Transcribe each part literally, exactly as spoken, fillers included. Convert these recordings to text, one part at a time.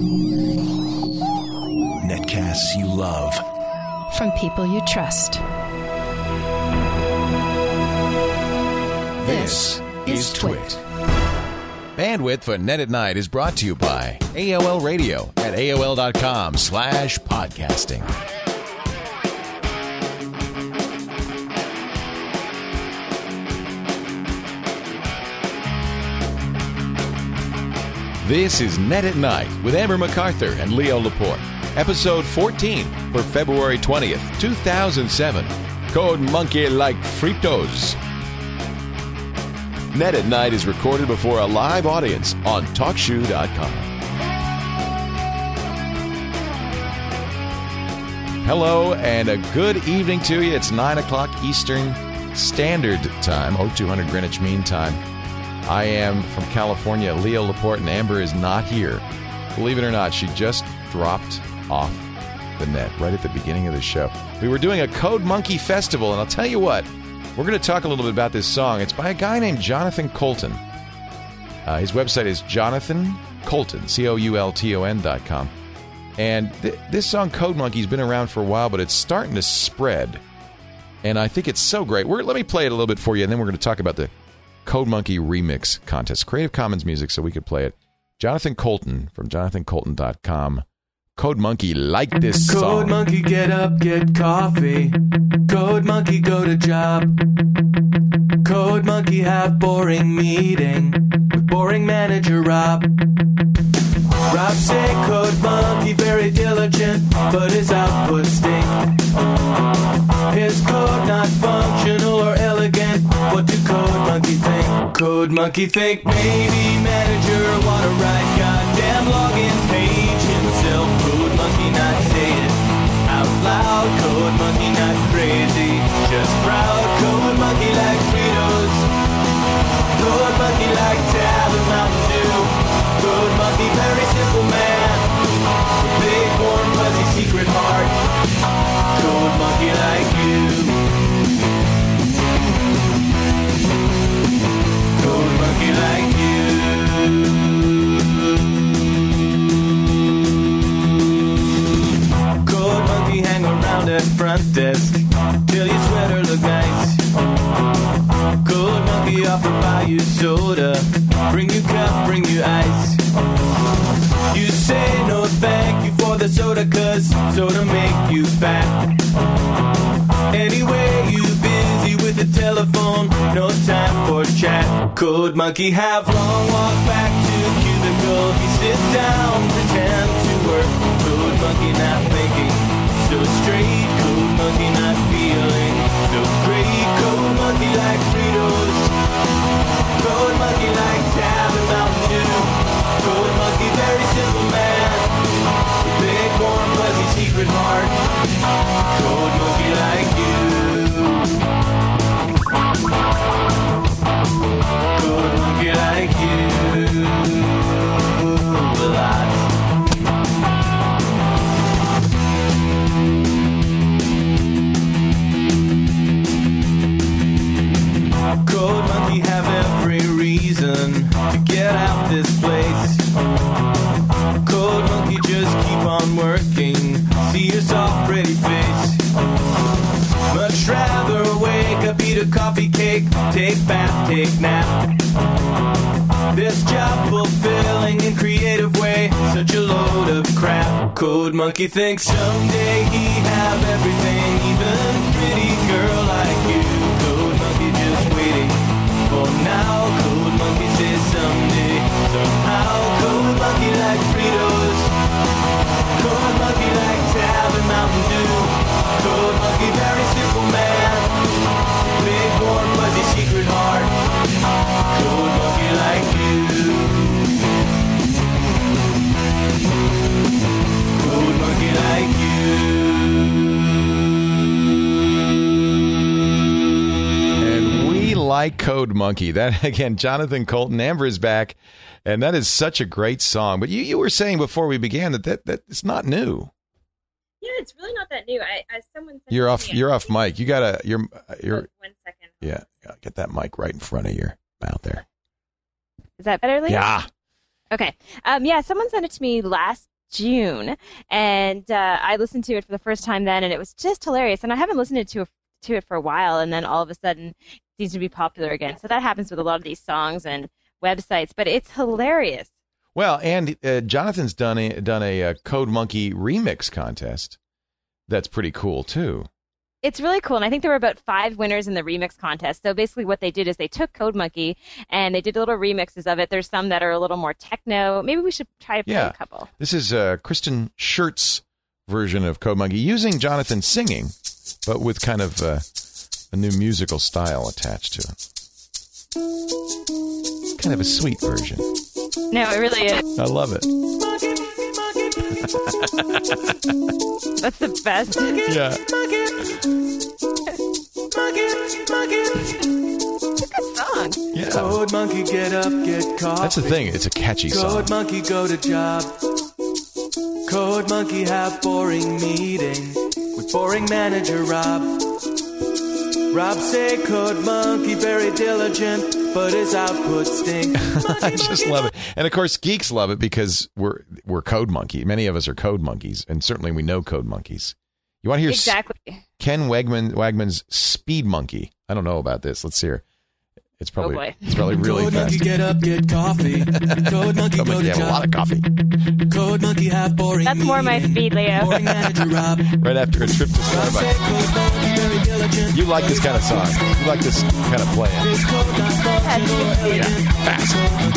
Netcasts you love. From people you trust. This is Twit. Bandwidth for Net at Night is brought to you by A O L Radio at A O L dot com slash podcasting. This is Net at Night with Amber MacArthur and Leo Laporte. Episode fourteen for February twentieth, two thousand seven. Code Monkey Like Fritos. Net at Night is recorded before a live audience on talk shoe dot com. Hello and a good evening to you. It's nine o'clock Eastern Standard Time, oh two hundred Greenwich Mean Time. I am from California, Leo Laporte, and Amber is not here. Believe it or not, she just dropped off the net right at the beginning of the show. We were doing a Code Monkey Festival, and I'll tell you what, we're going to talk a little bit about this song. It's by a guy named Jonathan Coulton. Uh, his website is Jonathan Coulton, C O U L T O N dot com. And th- this song, Code Monkey, has been around for a while, but it's starting to spread. And I think it's so great. We're, let me play it a little bit for you, and then we're going to talk about the Code Monkey Remix Contest. Creative Commons music, so we could play it. Jonathan Coulton from jonathan coulton dot com. Code Monkey, like this song. Code Monkey, get up, get coffee. Code Monkey, go to job. Code Monkey, have boring meeting with boring manager Rob. Rob say Code Monkey very diligent, but his output stink. His code not functional or elegant. What do Code Monkey think? Code Monkey think maybe manager wanna write goddamn login page himself. Code Monkey not say it out loud. Code Monkey not crazy, just proud. Code Monkey like Fritos. Code Monkey like Tab and Mountain Dew. Code Monkey very simple man. Big warm fuzzy secret heart. Code Monkey like you. Code Monkey like you. Code Monkey hang around at front desk till your sweater look nice. Code Monkey offer buy you soda, bring you cup, bring you ice. You say no thank you for the soda, cause soda make you fat. Anyway, you busy with the telephone, no time for chat. Code Monkey have long walk back to cubicle. He sits down, pretend to work. Code Monkey not thinking so straight. Code Monkey not feeling so great. Code Monkey like Fritos. Code Monkey like Tab and Mountain Dew. Code Monkey very simple man. Big warm fuzzy secret heart. Code Monkey like you. Code Monkey like you. A lot. Code Monkey have every reason to get out this place. Code Monkey just keep on working. See your soft pretty face. Much rather wake up, eat a coffee cake, take bath, take nap. This job fulfilling in creative way, such a load of crap. Code Monkey thinks someday he have everything, even pretty girl like you. Code Monkey just waiting for now. Code Monkey says someday, somehow. Code Monkey like Fritos. Code Monkey like Tab and Mountain Dew. Code Monkey very simple man. Big warm fuzzy secret heart. Code Monkey like you. Code Monkey like you. And we like Code Monkey. That, again, Jonathan Coulton. Amber is back, and that is such a great song. But you, you were saying before we began that, that, that it's not new. Yeah, it's really not that new. I, as someone said You're off. me, You're off mic. You gotta. You're. You're. Oh, one second. Yeah. Get that mic right in front of your mouth there. Is that better, Lee? Yeah. Okay. Um, yeah, someone sent it to me last June, and uh, I listened to it for the first time then, and it was just hilarious. And I haven't listened to it, to it for a while, and then all of a sudden it seems to be popular again. So that happens with a lot of these songs and websites, but it's hilarious. Well, and uh, Jonathan's done a, done a, a Code Monkey remix contest. That's pretty cool, too. It's really cool, and I think there were about five winners in the remix contest. So basically what they did is they took Code Monkey, and they did little remixes of it. There's some that are a little more techno. Maybe we should try to play yeah. a couple. This is uh, Kristen Schert's version of Code Monkey, using Jonathan singing, but with kind of uh, a new musical style attached to it. Kind of a sweet version. No, it really is. I love it. That's the best. Yeah. It's a good song. Yeah. Code Monkey, get up, get coffee. That's the thing. It's a catchy song. Code Monkey, go to job. Code Monkey, have boring meeting with boring manager Rob. Rob say Code Monkey very diligent, but his output stink. I just love it. And of course, geeks love it because we're we're Code Monkey. Many of us are Code Monkeys, and certainly we know Code Monkeys. You want to hear exactly. S- Ken Wegman Wagman's Speed Monkey? I don't know about this. Let's hear. It's probably oh boy. it's probably really Code fast. Monkey, get up, get coffee. Code Monkey, Code go Monkey to have a job. lot of coffee. Code Monkey, have boring That's more my meeting. speed, Leo. Boring manager Rob. Right after a trip to Rob say Starbucks. Code Monkey very diligent. You like this kind of song. You like this kind of playing. His code not functional or elegant. Fast.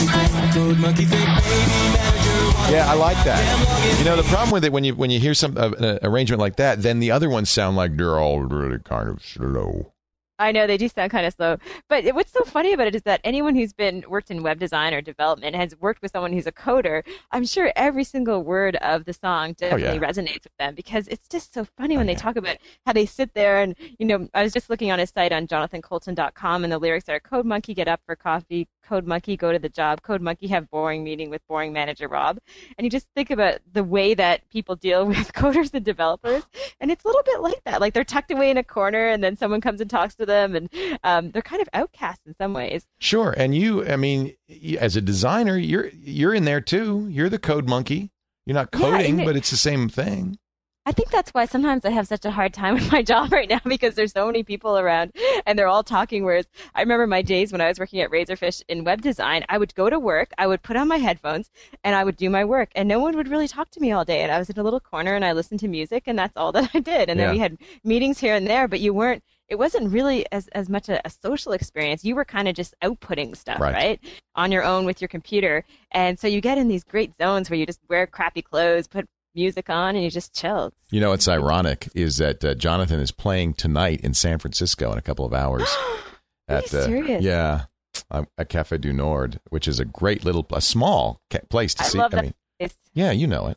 Code Monkey think baby manager. Yeah, I like that. You know, the problem with it, when you when you hear some uh, an arrangement like that, then the other ones sound like they're all really kind of slow. I know they do sound kind of slow, but it- what's so funny about it is that anyone who's been worked in web design or development has worked with someone who's a coder. I'm sure every single word of the song definitely yeah. resonates with them because it's just so funny when Oh, they yeah. talk about how they sit there and, you know, I was just looking on his site on jonathan colton dot com and the lyrics are Code Monkey, get up for coffee. Code Monkey, go to the job. Code Monkey, have boring meeting with boring manager Rob. And you just think about the way that people deal with coders and developers, and it's a little bit like that. Like they're tucked away in a corner, and then someone comes and talks to them, and um, they're kind of outcasts in some ways. Sure, and you, I mean, you- as a designer, you're you're in there too. You're the Code Monkey. You're not Yeah, coding, and it- but it's the same thing. I think that's why sometimes I have such a hard time with my job right now because there's so many people around and they're all talking. Whereas I remember my days when I was working at Razorfish in web design, I would go to work, I would put on my headphones, and I would do my work. And no one would really talk to me all day. And I was in a little corner and I listened to music, and that's all that I did. And Yeah. then we had meetings here and there, but you weren't. It wasn't really as, as much a, a social experience. You were kind of just outputting stuff, Right. right? On your own with your computer. And so you get in these great zones where you just wear crappy clothes, put music on, and you just chill. You know, what's ironic is that uh, Jonathan is playing tonight in San Francisco in a couple of hours. Are you serious? Yeah, um, at Cafe du Nord, which is a great little, a small ca- place to I see. love I that mean, place. yeah, you know it.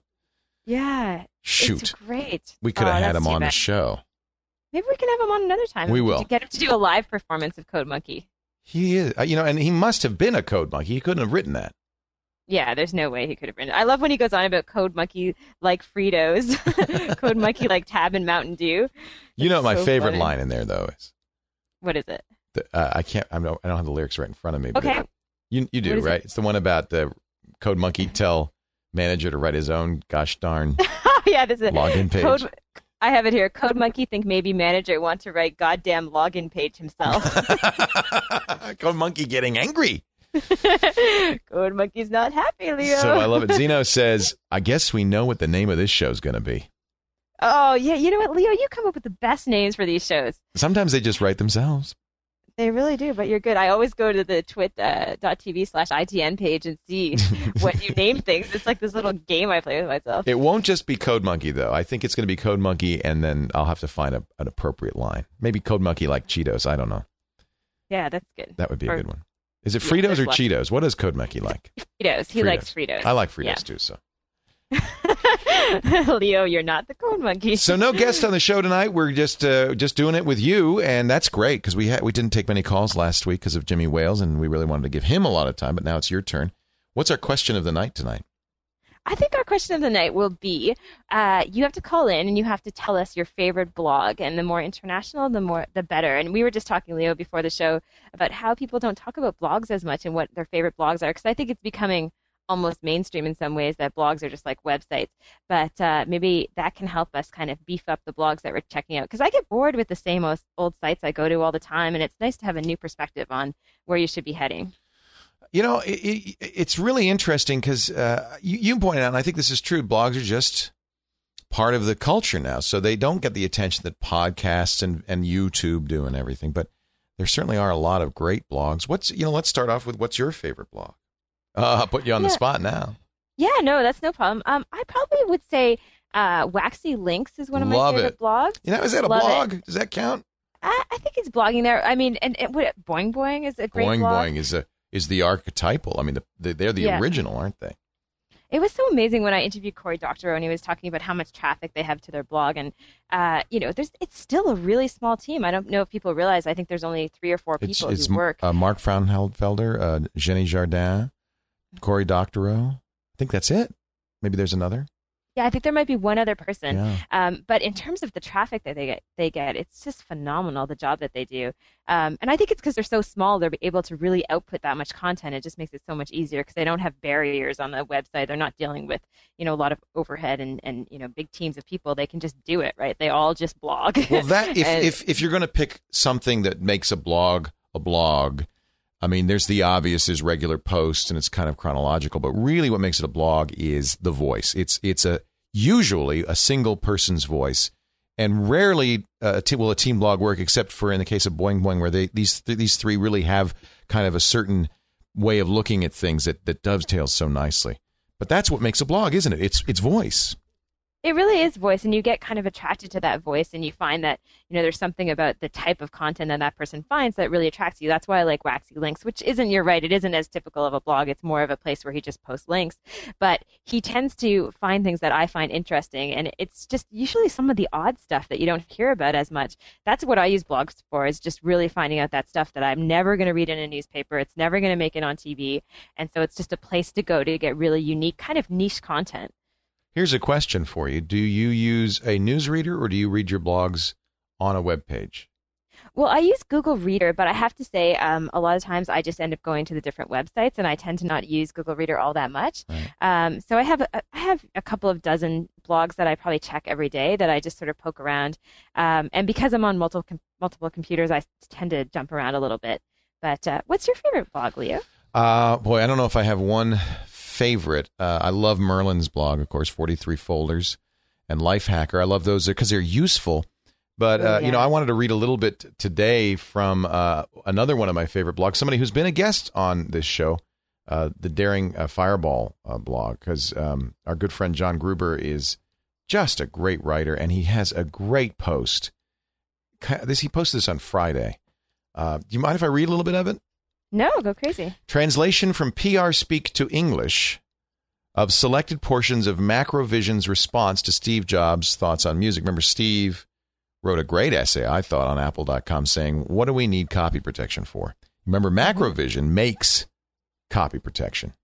Yeah. Shoot, It's great. we could have Oh, had that's him too on the bad. show. Maybe we can have him on another time. We Did will. you get him to do a live performance of Code Monkey? He is, uh, you know, and he must have been a Code Monkey. He couldn't have written that. Yeah, there's no way he could have written it. I love when he goes on about Code Monkey like Fritos, Code Monkey like Tab and Mountain Dew. You know, It's what my so favorite funny. line in there though is, What is it? the, uh, I can't, I don't, I don't have the lyrics right in front of me. But Okay. it- you you do, What is right? it? It's the one about the Code Monkey tell manager to write his own gosh darn Oh, yeah, this is it. login page. Code, I have it here. Code Monkey think maybe manager want to write goddamn login page himself. Code Monkey getting angry. Code Monkey's not happy, Leo. So I love it. Zeno says, I guess we know what the name of this show's going to be. Oh, yeah. You know what, Leo? You come up with the best names for these shows. Sometimes they just write themselves. They really do, but you're good. I always go to the twit dot t v slash I T N page and see what you name things. It's like this little game I play with myself. It won't just be Code Monkey, though. I think it's going to be Code Monkey, and then I'll have to find a, an appropriate line. Maybe Code Monkey like Cheetos. I don't know. Yeah, that's good. That would be a Or- good one. Is it Yeah, Fritos there's or one. Cheetos? What does Code Monkey like? Fritos. He Fritos. likes Fritos. I like Fritos, Yeah. too. So Leo, you're not the Code Monkey. so no guest on the show tonight. We're just uh, just doing it with you, and that's great because we, ha- we didn't take many calls last week because of Jimmy Wales, and we really wanted to give him a lot of time, but now it's your turn. What's our question of the night tonight? I think our question of the night will be, uh, you have to call in and you have to tell us your favorite blog, and the more international, the more, the better. And we were just talking, Leo, before the show about how people don't talk about blogs as much and what their favorite blogs are, because I think it's becoming almost mainstream in some ways, that blogs are just like websites. But uh, maybe that can help us kind of beef up the blogs that we're checking out. Because I get bored with the same old, old sites I go to all the time, and it's nice to have a new perspective on where you should be heading. You know, it, it, it's really interesting because uh, you, you pointed out, and I think this is true, blogs are just part of the culture now. So they don't get the attention that podcasts and, and YouTube do and everything. But there certainly are a lot of great blogs. What's, you know, let's start off with what's your favorite blog? Uh, I'll put you on yeah. the spot now. Yeah, no, that's no problem. Um, I probably would say uh, Waxy Links is one of Love my favorite it. blogs. You know, is that a Love blog? it. Does that count? I, I think it's blogging there. I mean, and, and what, Boing Boing is a great Boing blog. Boing is a is the archetypal. I mean, the, the, they're the Yeah. original, aren't they? It was so amazing when I interviewed Cory Doctorow, and he was talking about how much traffic they have to their blog. And, uh, you know, there's it's still a really small team. I don't know if people realize. I think there's only three or four It's, people it's who work. uh, Mark Fraunfelder, uh, Jenny Jardin, Cory Doctorow. I think that's it. Maybe there's another. Yeah, I think there might be one other person. Yeah. Um, but in terms of the traffic that they get, they get, it's just phenomenal, the job that they do. Um, and I think it's because they're so small, they're able to really output that much content. It just makes it so much easier because they don't have barriers on the website. They're not dealing with, you know, a lot of overhead and, and you know, big teams of people. They can just do it, right? They all just blog. Well, that if, And- if, if you're going to pick something that makes a blog a blog, I mean, there's the obvious is regular posts and it's kind of chronological, but really what makes it a blog is the voice. It's it's a usually a single person's voice, and rarely uh, a te- will a team blog work, except for in the case of Boing Boing, where they these th- these three really have kind of a certain way of looking at things that, that dovetails so nicely. But that's what makes a blog, isn't it? It's it's voice. It really is voice, and you get kind of attracted to that voice, and you find that, you know, there's something about the type of content that that person finds that really attracts you. That's why I like Waxy Links, which isn't, you're right, it isn't as typical of a blog. It's more of a place where he just posts links. But he tends to find things that I find interesting, and it's just usually some of the odd stuff that you don't hear about as much. That's what I use blogs for, is just really finding out that stuff that I'm never going to read in a newspaper. It's never going to make it on T V. And so it's just a place to go to get really unique, kind of niche content. Here's a question for you. Do you use a newsreader or do you read your blogs on a web page? Well, I use Google Reader, but I have to say um, a lot of times I just end up going to the different websites, and I tend to not use Google Reader all that much. Right. Um, so I have a, I have a couple of dozen blogs that I probably check every day that I just sort of poke around. Um, and because I'm on multiple com- multiple computers, I tend to jump around a little bit. But uh, what's your favorite blog, Leo? Uh, boy, I don't know if I have one favorite. Uh, I love Merlin's blog, of course, forty-three folders, and Lifehacker. I love those because they're useful. But, uh, Oh, yeah. you know, I wanted to read a little bit today from uh, another one of my favorite blogs, somebody who's been a guest on this show, uh, the Daring uh, Fireball uh, blog, because um, our good friend John Gruber is just a great writer, and he has a great post. This He posted this on Friday. Uh, do you mind if I read a little bit of it? No, go crazy. Translation from P R Speak to English of selected portions of Macrovision's response to Steve Jobs' thoughts on music. Remember, Steve wrote a great essay, I thought, on Apple dot com saying, what do we need copy protection for? Remember, Macrovision makes copy protection.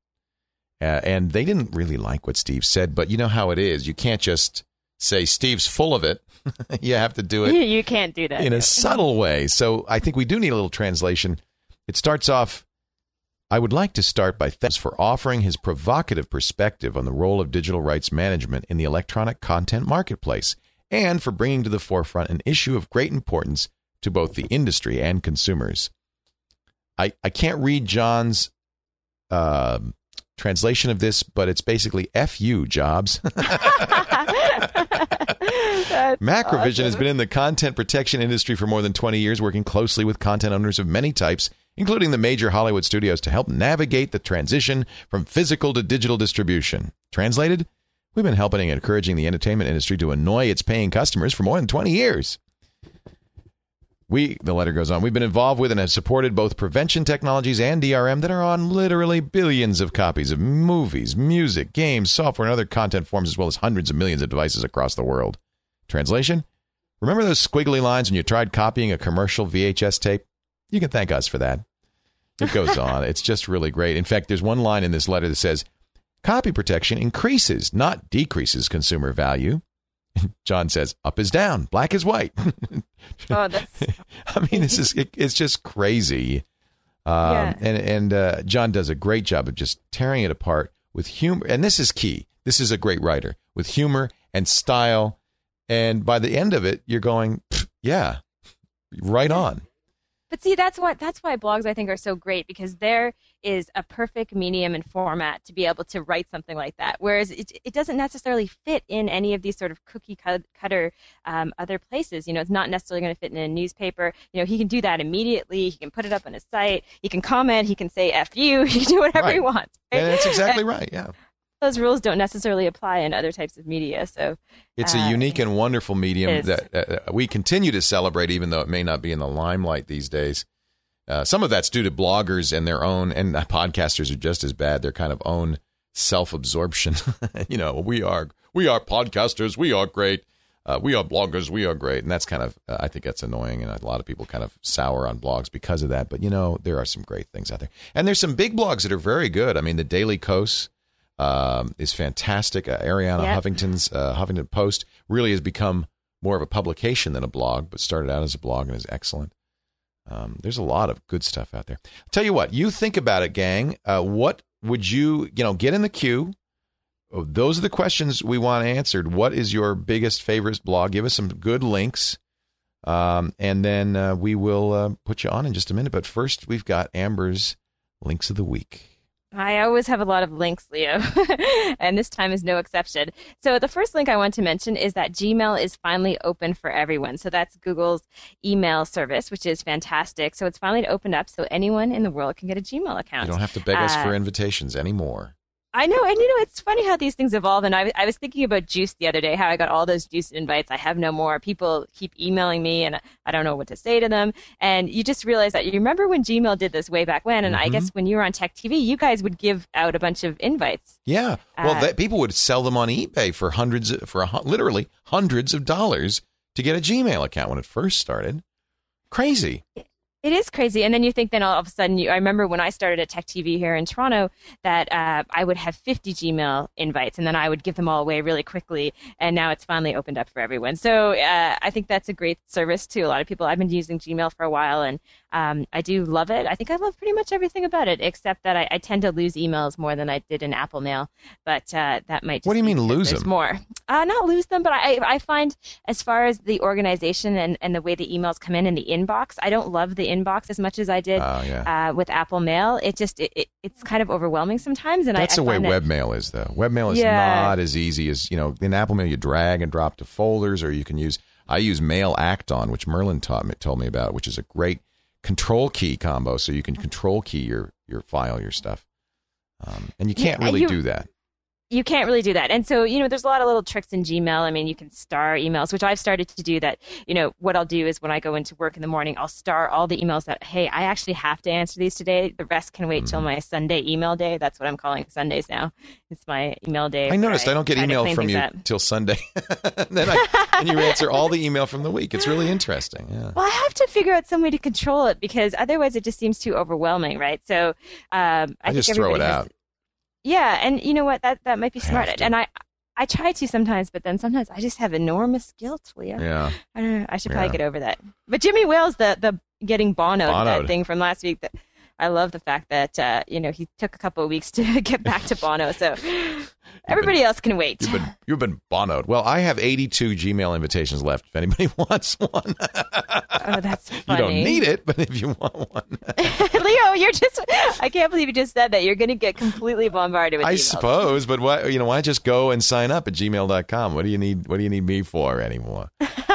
Uh, and they didn't really like what Steve said, but you know how it is. You can't just say Steve's full of it. You have to do it You, you can't do that. in no. a subtle way. So I think we do need a little translation. It starts off, I would like to start by thanks for offering his provocative perspective on the role of digital rights management in the electronic content marketplace, and for bringing to the forefront an issue of great importance to both the industry and consumers. I, I can't read John's uh, translation of this, but it's basically F you, Jobs. That's Macrovision awesome. has been in the content protection industry for more than twenty years, working closely with content owners of many types, including the major Hollywood studios, to help navigate the transition from physical to digital distribution. Translated, we've been helping and encouraging the entertainment industry to annoy its paying customers for more than twenty years. We, the letter goes on, we've been involved with and have supported both prevention technologies and D R M that are on literally billions of copies of movies, music, games, software, and other content forms, as well as hundreds of millions of devices across the world. Translation, remember those squiggly lines when you tried copying a commercial V H S tape? You can thank us for that. It goes on. It's just really great. In fact, there's one line in this letter that says, copy protection increases, not decreases consumer value. John says, up is down, black is white. Oh, that's I mean, this is, it, it's just crazy. Um, Yeah. And, and uh, John does a great job of just tearing it apart. with humor, and this is key. This is a great writer with humor and style. And by the end of it, you're going, yeah, right on. But see, that's what that's why blogs, I think, are so great, because there is a perfect medium and format to be able to write something like that. Whereas it, it doesn't necessarily fit in any of these sort of cookie cut, cutter um, other places. You know, it's not necessarily going to fit in a newspaper. You know, he can do that immediately. He can put it up on his site. He can comment. He can say F you. He can do whatever right. he wants. Right? And that's exactly right, yeah. Those rules don't necessarily apply in other types of media. So it's uh, a unique and wonderful medium that uh, we continue to celebrate, even though it may not be in the limelight these days. Uh, some of that's due to bloggers and their own, and podcasters are just as bad, their kind of own self-absorption. You know, we are we are podcasters, we are great, uh, we are bloggers, we are great. And that's kind of, uh, I think that's annoying, and a lot of people kind of sour on blogs because of that. But, you know, there are some great things out there. And there's some big blogs that are very good. I mean, the Daily Kos um, is fantastic. Uh, Ariana yep. Huffington's uh, Huffington Post really has become more of a publication than a blog, but started out as a blog and is excellent. Um, there's a lot of good stuff out there. I'll tell you what, you think about it, gang. Uh, what would you, you know, get in the queue? Oh, those are the questions we want answered. What is your biggest favorite blog? Give us some good links. Um, and then uh, we will uh, put you on in just a minute. But first, we've got Amber's Links of the Week. I always have a lot of links, Leo, and this time is no exception. So the first link I want to mention is that Gmail is finally open for everyone. So that's Google's email service, which is fantastic. So it's finally opened up so anyone in the world can get a Gmail account. You don't have to beg us uh, for invitations anymore. I know, and you know, it's funny how these things evolve. And I, I was thinking about Juice the other day, how I got all those Juice invites. I have no more. People keep emailing me, and I don't know what to say to them. And you just realize that you remember when Gmail did this way back when, and Mm-hmm. I guess when you were on Tech T V, you guys would give out a bunch of invites. Yeah, well, Uh, that, people would sell them on eBay for hundreds, for a, hu- literally hundreds of dollars to get a Gmail account when it first started. Crazy. It is crazy. And then you think then all of a sudden, you, I remember when I started at Tech T V here in Toronto, that uh, I would have fifty Gmail invites, and then I would give them all away really quickly. And now it's finally opened up for everyone. So uh, I think that's a great service to a lot of people. I've been using Gmail for a while, and um, I do love it. I think I love pretty much everything about it, except that I, I tend to lose emails more than I did in Apple Mail. But uh, that might just What do you be mean because lose there's them? more. Uh, not lose them, but I, I find as far as the organization and, and the way the emails come in in the inbox, I don't love the inbox as much as I did Oh, yeah. uh, with Apple Mail. It just it, it, it's kind of overwhelming sometimes, and That's I, I the way find that- webmail is, though. Webmail is Yeah. not as easy as, you know, in Apple Mail, you drag and drop to folders, or you can use, I use Mail Acton, which Merlin taught me, told me about, which is a great control key combo, so you can control key your, your file, your stuff. Um, and you can't Yeah, really you- do that. You can't really do that. And so, you know, there's a lot of little tricks in Gmail. I mean, you can star emails, which I've started to do that. You know, what I'll do is when I go into work in the morning, I'll star all the emails that, hey, I actually have to answer these today. The rest can wait till my Sunday email day. That's what I'm calling Sundays now. It's my email day. I where noticed I don't get try to email clean from things you up. till Sunday. and then I, and you answer all the email from the week. It's really interesting. Yeah. Well, I have to figure out some way to control it, because otherwise it just seems too overwhelming, right? So um, I, I think just throw it everybody has- out. Yeah, and you know what? That that might be I smart. have to. And I I try to sometimes, but then sometimes I just have enormous guilt, Leo. Yeah. I don't know. I should probably Yeah. get over that. But Jimmy Wales, the the getting bonoed, Bonoed. that thing from last week, that I love the fact that uh, you know, he took a couple of weeks to get back to Bono. So everybody else can wait. You've been you've been bonoed. Well, I have eighty-two Gmail invitations left. If anybody wants one, Oh, that's you funny. don't need it, but if you want one, Leo, you're just, I can't believe you just said that. You're going to get completely bombarded with I emails. suppose. But why you know why just go and sign up at gmail dot com? What do you need? What do you need me for anymore?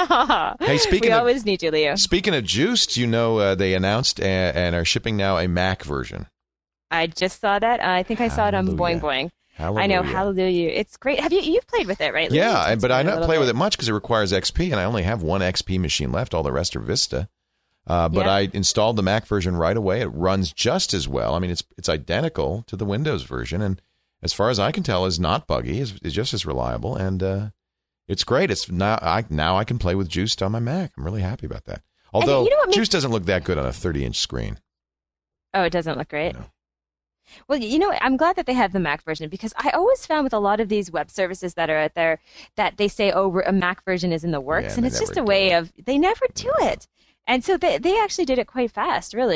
Hey, speaking we of always need you, Leo. speaking of Juiced, you know uh, they announced uh, and are shipping now a Mac version. I just saw that. I think I saw it on Hallelujah. Boing Boing. Hallelujah. I know, hallelujah. It's great. Have you you've played with it, right? Leo? Yeah, You've but I played a don't little play with bit. it much because it requires X P, and I only have one X P machine left. All the rest are Vista. Uh, but Yeah. I installed the Mac version right away. It runs just as well. I mean, it's it's identical to the Windows version, and as far as I can tell, is not buggy. Is is just as reliable, and uh, it's great. It's now I now I can play with Juiced on my Mac. I'm really happy about that. Although you know what makes- Juiced doesn't look that good on a thirty inch screen. Oh, it doesn't look great. No. Well, you know, I'm glad that they have the Mac version, because I always found with a lot of these web services that are out there that they say, oh, a Mac version is in the works, Yeah, and they it's just never a way do. of, they never do it. And so they they actually did it quite fast, really.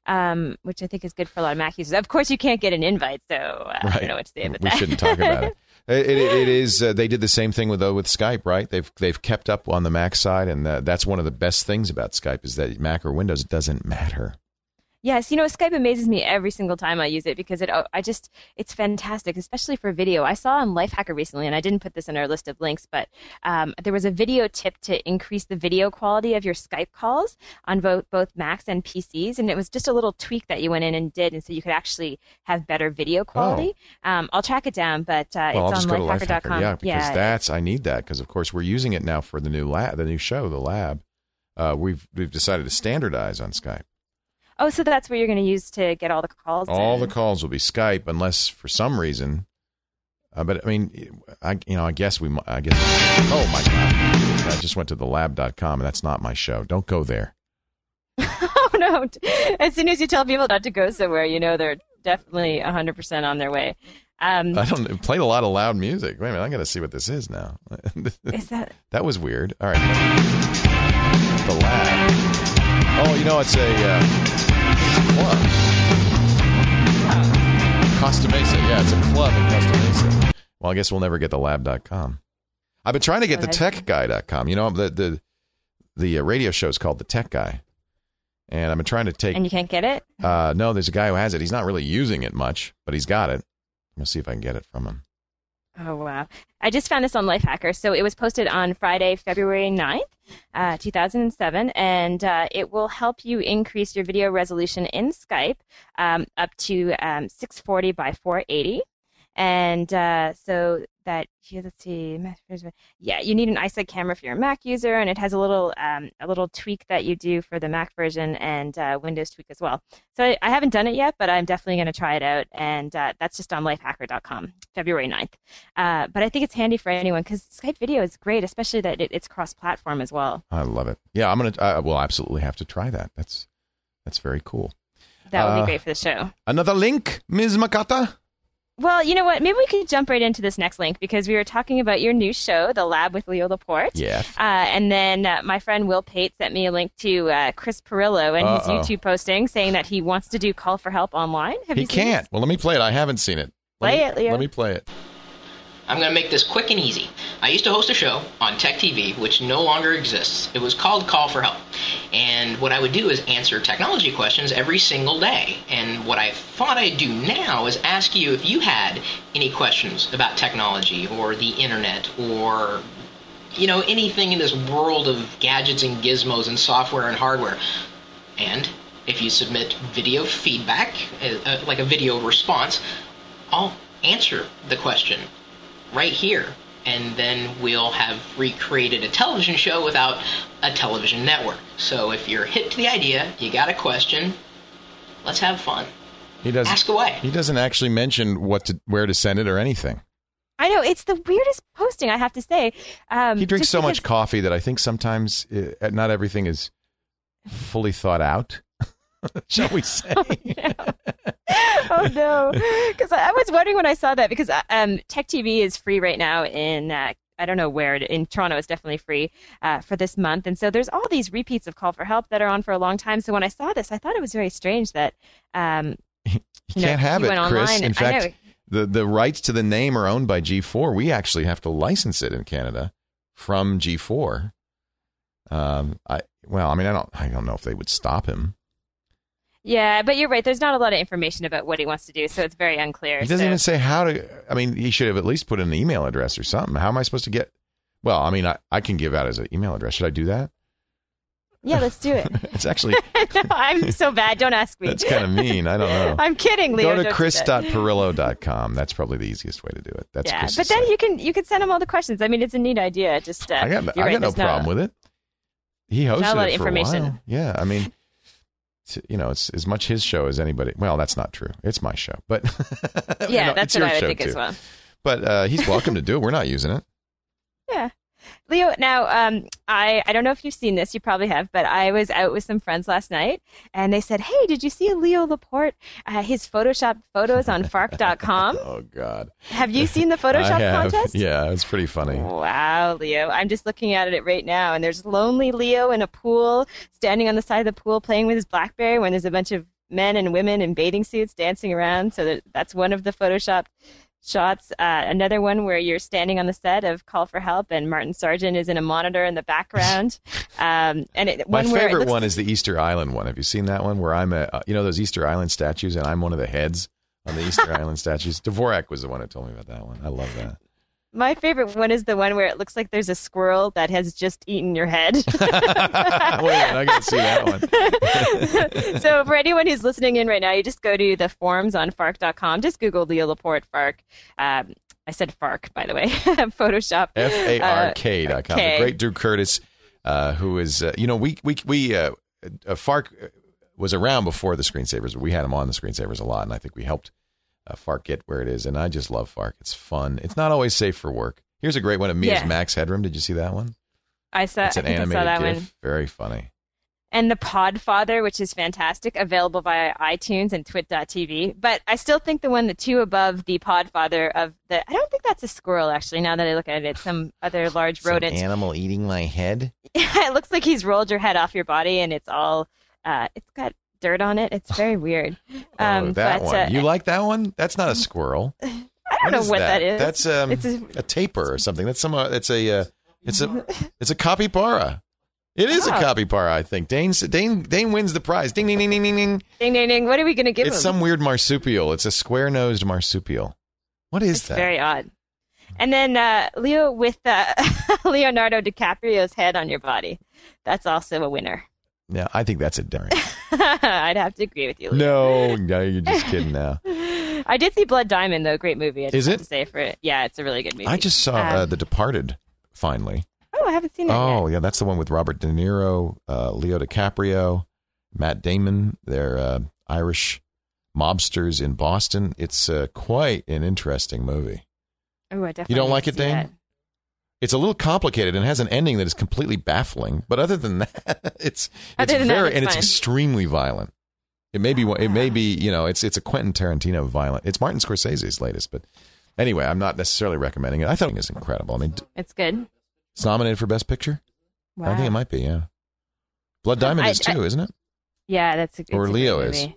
um, which I think is good for a lot of Mac users. Of course, you can't get an invite, so uh, right. I don't know what to say about we that. We shouldn't talk about it. It, it, it is. Uh, they did the same thing with uh, with Skype, right? They've they've kept up on the Mac side, and uh, that's one of the best things about Skype is that Mac or Windows, it doesn't matter. Yes, you know, Skype amazes me every single time I use it because it, I just, it's fantastic, especially for video. I saw on Lifehacker recently, and I didn't put this in our list of links, but um, there was a video tip to increase the video quality of your Skype calls on both, both Macs and P Cs, and it was just a little tweak that you went in and did, and so you could actually have better video quality. Oh. Um, I'll track it down, but uh, well, it's I'll on lifehacker dot com. Yeah, because yeah. that's, I need that, because of course we're using it now for the new lab, the new show, the lab. Uh, we've we've decided to standardize on Skype. Oh, so that's what you're going to use to get all the calls All in. the calls will be Skype, unless for some reason. Uh, but I mean, I you know, I guess we. I guess. Oh my God! I just went to the lab dot com, and that's not my show. Don't go there. Oh no! As soon as you tell people not to go somewhere, you know they're definitely one hundred percent on their way. Um, I don't played a lot of loud music. Wait a minute, I got to see what this is now. Is that? That was weird. All right. The lab. Oh, you know, it's a. Uh, It's a club. Oh. Costa Mesa. Yeah, it's a club in Costa Mesa. Well, I guess we'll never get the lab dot com. I've been trying to get oh, the tech guy dot com. You know, the the the radio show is called The Tech Guy. And I've been trying to take... And you can't get it? Uh, no, there's a guy who has it. He's not really using it much, but he's got it. I'm going to see if I can get it from him. Oh, wow. I just found this on Lifehacker. So it was posted on Friday, February ninth, uh, two thousand seven, and uh, it will help you increase your video resolution in Skype um, up to um, six forty by four eighty. And uh, so that, here, let's see, yeah, you need an iSight camera if you're a Mac user, and it has a little um, a little tweak that you do for the Mac version and uh, Windows tweak as well. So I, I haven't done it yet, but I'm definitely going to try it out, and uh, that's just on lifehacker dot com, February ninth. Uh, but I think it's handy for anyone because Skype video is great, especially that it, it's cross-platform as well. I love it. Yeah, I'm going to, I will absolutely have to try that. That's that's very cool. That would uh, be great for the show. Another link, Miz Makata? Well, you know what? Maybe we could jump right into this next link because we were talking about your new show, The Lab with Leo Laporte. Yes. Uh, and then uh, my friend Will Pate sent me a link to uh, Chris Pirillo and Uh-oh. his YouTube posting saying that he wants to do Call for Help online. Have he you seen can't. This? Well, let me play it. I haven't seen it. Let Play me, it, Leo. Let me play it. I'm going to make this quick and easy. I used to host a show on Tech T V, which no longer exists. It was called Call for Help. And what I would do is answer technology questions every single day. And what I thought I'd do now is ask you if you had any questions about technology or the internet or, you know, anything in this world of gadgets and gizmos and software and hardware. And if you submit video feedback, uh, like a video response, I'll answer the question right here, and then we'll have recreated a television show without a television network. So if you're hit to the idea, you got a question, let's have fun. He doesn't ask away. He doesn't actually mention what to where to send it or anything. I know, it's the weirdest posting, I have to say. Um, he drinks so because... much coffee that I think sometimes uh, not everything is fully thought out. Shall we say? Oh, no. Oh, no. Because I was wondering when I saw that, because um, Tech T V is free right now in, uh, I don't know where, in Toronto it's definitely free uh, for this month. And so there's all these repeats of Call for Help that are on for a long time. So when I saw this, I thought it was very strange that um, you, you can't know, have he it, went Chris. online. In fact, the, the rights to the name are owned by G four. We actually have to license it in Canada from G four. Um, I well, I mean, I don't, I don't know if they would stop him. Yeah, but you're right. There's not a lot of information about what he wants to do, so it's very unclear. He doesn't so. even say how to. I mean, he should have at least put in an email address or something. How am I supposed to get? Well, I mean, I, I can give out as an email address. Should I do that? Yeah, let's do it. It's actually. No, I'm so bad. Don't ask me. That's kind of mean. I don't know. I'm kidding, Leo. Go to chris dot pirillo dot com. That's probably the easiest way to do it. That's yeah, Chris's but then site. you can you can send him all the questions. I mean, it's a neat idea. Just uh, I got I right, got no there's problem no, with it. He hosted not a lot it of for information. a while. Yeah, I mean. You know, it's as much his show as anybody. Well, that's not true. It's my show, but yeah, you know, that's it's what I would your think show as too. well. But uh, he's welcome to do it. We're not using it. Yeah. Leo, now, um, I, I don't know if you've seen this. You probably have, but I was out with some friends last night, and they said, hey, did you see Leo Laporte, uh, his Photoshop photos on Fark dot com? Oh, God. Have you seen the Photoshop I have. contest? Yeah, it's pretty funny. Wow, Leo. I'm just looking at it right now, and there's lonely Leo in a pool, standing on the side of the pool playing with his BlackBerry when there's a bunch of men and women in bathing suits dancing around. So that, that's one of the Photoshop shots. Uh, another one where you're standing on the set of Call for Help and Martin Sargent is in a monitor in the background. Um, and it, My one where favorite looks, one is the Easter Island one. Have you seen that one where I'm a, uh, you know, those Easter Island statues and I'm one of the heads on the Easter Island statues? Dvorak was the one who told me about that one. I love that. My favorite one is the one where it looks like there's a squirrel that has just eaten your head. Wait a minute, I got to see that one. So for anyone who's listening in right now, you just go to the forums on Fark dot com. Just Google Leo Laporte Fark. Um, I said Fark, by the way. Photoshop. F A R K dot com. Uh, the great Drew Curtis, uh, who is, uh, you know, we, we, we uh, uh, Fark was around before the Screensavers. We had him on the Screensavers a lot, and I think we helped Uh, Fark get where it is, and I just love Fark. It's fun. It's not always safe for work. Here's a great one of me yeah. as Max Headroom. Did you see that one? I saw. It's an I think animated I saw that GIF. one. Very funny. And the Podfather, which is fantastic, available via iTunes and twit dot t v. But I still think the one, the two above the Podfather of the, I don't think that's a squirrel, actually, now that I look at it. It's some other large Some rodent. animal eating my head? It looks like he's rolled your head off your body, and it's all, uh, it's got dirt on it. It's very weird. Um, oh, that but, one. Uh, You like that one? That's not a squirrel. I don't know is what that? that is. That's um, It's a- a taper or something. That's some. Uh, it's a. Uh, it's a. It's a capybara. It is Oh. a capybara, I think. Dane, Dane, Dane wins the prize. Ding, ding, ding, ding, ding, ding. Ding, ding, ding. What are we going to give It's him? some weird marsupial. It's a square-nosed marsupial. What is It's that? very odd. And then uh, Leo with uh, Leonardo DiCaprio's head on your body. That's also a winner. Yeah, I think that's a darn. I'd have to agree with you, Leo. No, no, you're just kidding now. I did see Blood Diamond, though. Great movie. I just Is have it? To say for it. Yeah, it's a really good movie. I just saw Um, uh, The Departed, finally. Oh, I haven't seen that Oh, yet. yeah, that's the one with Robert De Niro, uh, Leo DiCaprio, Matt Damon. They're uh, Irish mobsters in Boston. It's uh, quite an interesting movie. Oh, I definitely You don't need like to it, see Dane? that. It's a little complicated and has an ending that is completely baffling. But other than that, it's it's Other than that, very it's and it's fine. extremely violent. It may be it may be you know it's it's a Quentin Tarantino violent. It's Martin Scorsese's latest, but anyway, I'm not necessarily recommending it. I thought it was incredible. I mean, It's good. it's nominated for Best Picture. Wow. I think it might be. Yeah, Blood Diamond I- is too, I- isn't it? Yeah, that's a, it's Or a Leo great is. movie.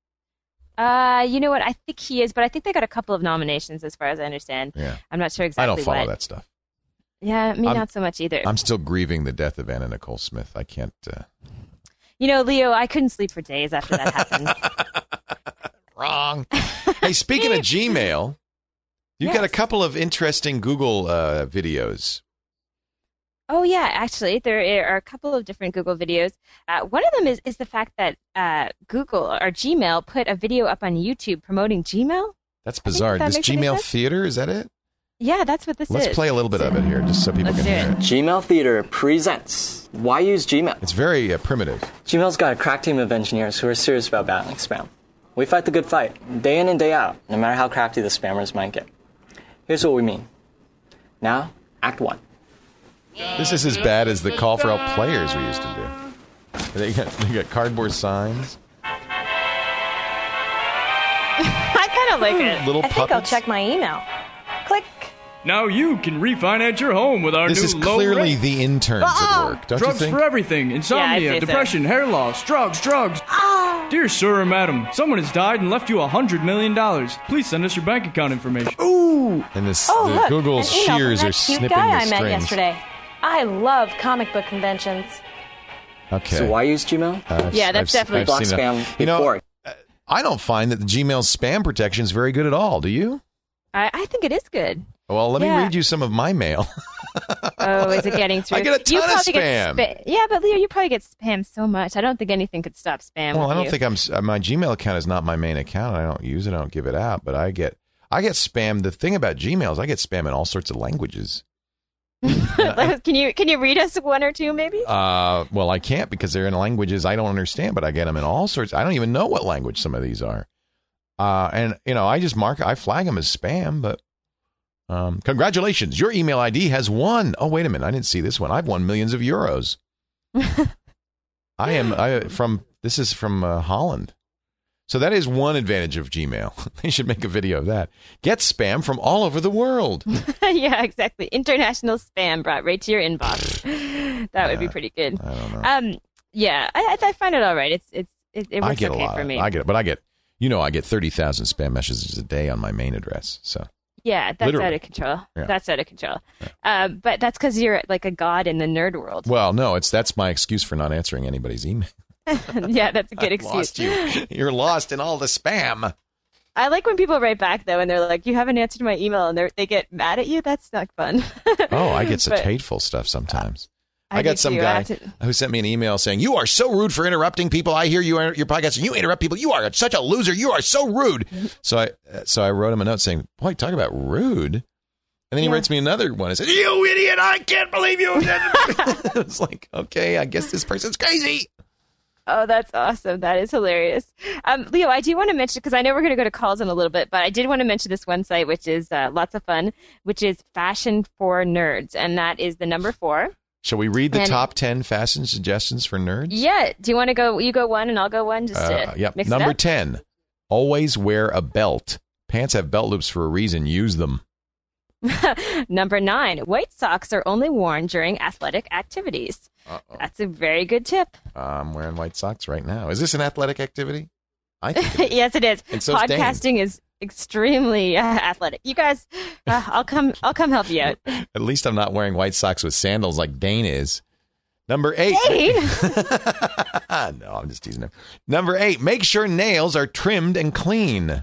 Uh, you know what? I think he is, but I think they got a couple of nominations, as far as I understand. Yeah, I'm not sure exactly. I don't follow what. that stuff. Yeah, me I'm- not so much either. I'm still grieving the death of Anna Nicole Smith. I can't. Uh... You know, Leo, I couldn't sleep for days after that happened. Wrong. Hey, speaking of Gmail, you've got a Yes. couple of interesting Google uh, videos. Oh, yeah, actually, there are a couple of different Google videos. Uh, one of them is, is the fact that uh, Google or Gmail put a video up on YouTube promoting Gmail. That's bizarre. that This makes any Gmail sense. Theater, is that it? Yeah, that's what this Let's is. play a little bit of it here, just so people Let's can do hear it. it. Gmail Theater presents Why Use Gmail? It's very uh, primitive. Gmail's got a crack team of engineers who are serious about battling spam. We fight the good fight, day in and day out, no matter how crafty the spammers might get. Here's what we mean. Now, Act One. This is as bad as the Call for Help players we used to do. They got, they got cardboard signs, I kind of like it. little I think I'll puppets. check my email. Click. Now you can refinance your home with our This new is low clearly rate. the interns at work, don't Drugs you think? for everything. Insomnia, Yeah, I'd say so. depression, hair loss, drugs, drugs. Dear sir or madam, someone has died and left you a hundred million dollars. Please send us your bank account information. And this, Oh, the look, Google an email from shears that are cute snipping guy the I strings. met yesterday. I love comic book conventions. Okay. So why use Gmail? Uh, I've- Yeah, that's I've- definitely- I've Block seen spam it. You know, before. I don't find that the Gmail's spam protection is very good at all. Do you? I, I think it is good. Well, let me Yeah. read you some of my mail. Oh, is it getting through? I get a ton you of probably spam. Get spa- yeah, but Leo, you probably get spam so much. I don't think anything could stop spam. Well, with I don't you. think I'm. s- uh, My Gmail account is not my main account. I don't use it. I don't give it out. But I get, I get spam. The thing about Gmail is I get spam in all sorts of languages. Can you can you read us one or two, maybe? Uh, well, I can't because they're in languages I don't understand. But I get them in all sorts. I don't even know what language some of these are. Uh, and you know, I just mark. I flag them as spam. But um, congratulations, your email I D has won. Oh, wait a minute, I didn't see this one. I've won millions of euros. I am I from. This is from uh, Holland. So that is one advantage of Gmail. They should make a video of that. Get spam from all over the world. Yeah, exactly. International spam brought right to your inbox. That would be Yeah, pretty good. I don't know. Um, yeah, I, I I find it all right. It's it's it, it I works get okay a lot. for Of, me. I get it, but I get, you know, I get thirty thousand spam messages a day on my main address. So yeah, that's Literally. out of control. Yeah. That's out of control. Uh, but that's because you're like a god in the nerd world. well, no, it's that's my excuse for not answering anybody's email. Yeah, that's a good I excuse. lost you. You're lost in all the spam. I like when people write back though, and they're like, "You haven't answered my email," and they they get mad at you. That's not fun. Oh, I get such But- hateful stuff sometimes. I I, got do some too. I guy have to- who sent me an email saying, "You are so rude for interrupting people. I hear you your podcast, and you interrupt people. You are such a loser. You are so rude." So I so I wrote him a note saying, "Boy, talk about rude." And then he Yeah. writes me another one and says, "You idiot! I can't believe you." I was like, "Okay, I guess this person's crazy." Oh, that's awesome. That is hilarious. Um, Leo, I do want to mention, because I know we're going to go to calls in a little bit, but I did want to mention this one site, which is uh, lots of fun, which is Fashion for Nerds, and that is the number four. Shall we read the And- top ten fashion suggestions for nerds? Yeah. Do you want to go? You go one, and I'll go one. Just Uh, to yep. mix Number it up? ten, always wear a belt. Pants have belt loops for a reason. Use them. Number nine, white socks are only worn during athletic activities. Uh-oh. That's a very good tip. I'm wearing white socks right now. Is this an athletic activity? I think it is. Yes, it is. And so's Dane. Podcasting is extremely uh, athletic. You guys, uh, I'll come. I'll come help you out. At least I'm not wearing white socks with sandals like Dane is. Number eight. Dane? No, I'm just teasing him. Number eight, make sure nails are trimmed and clean.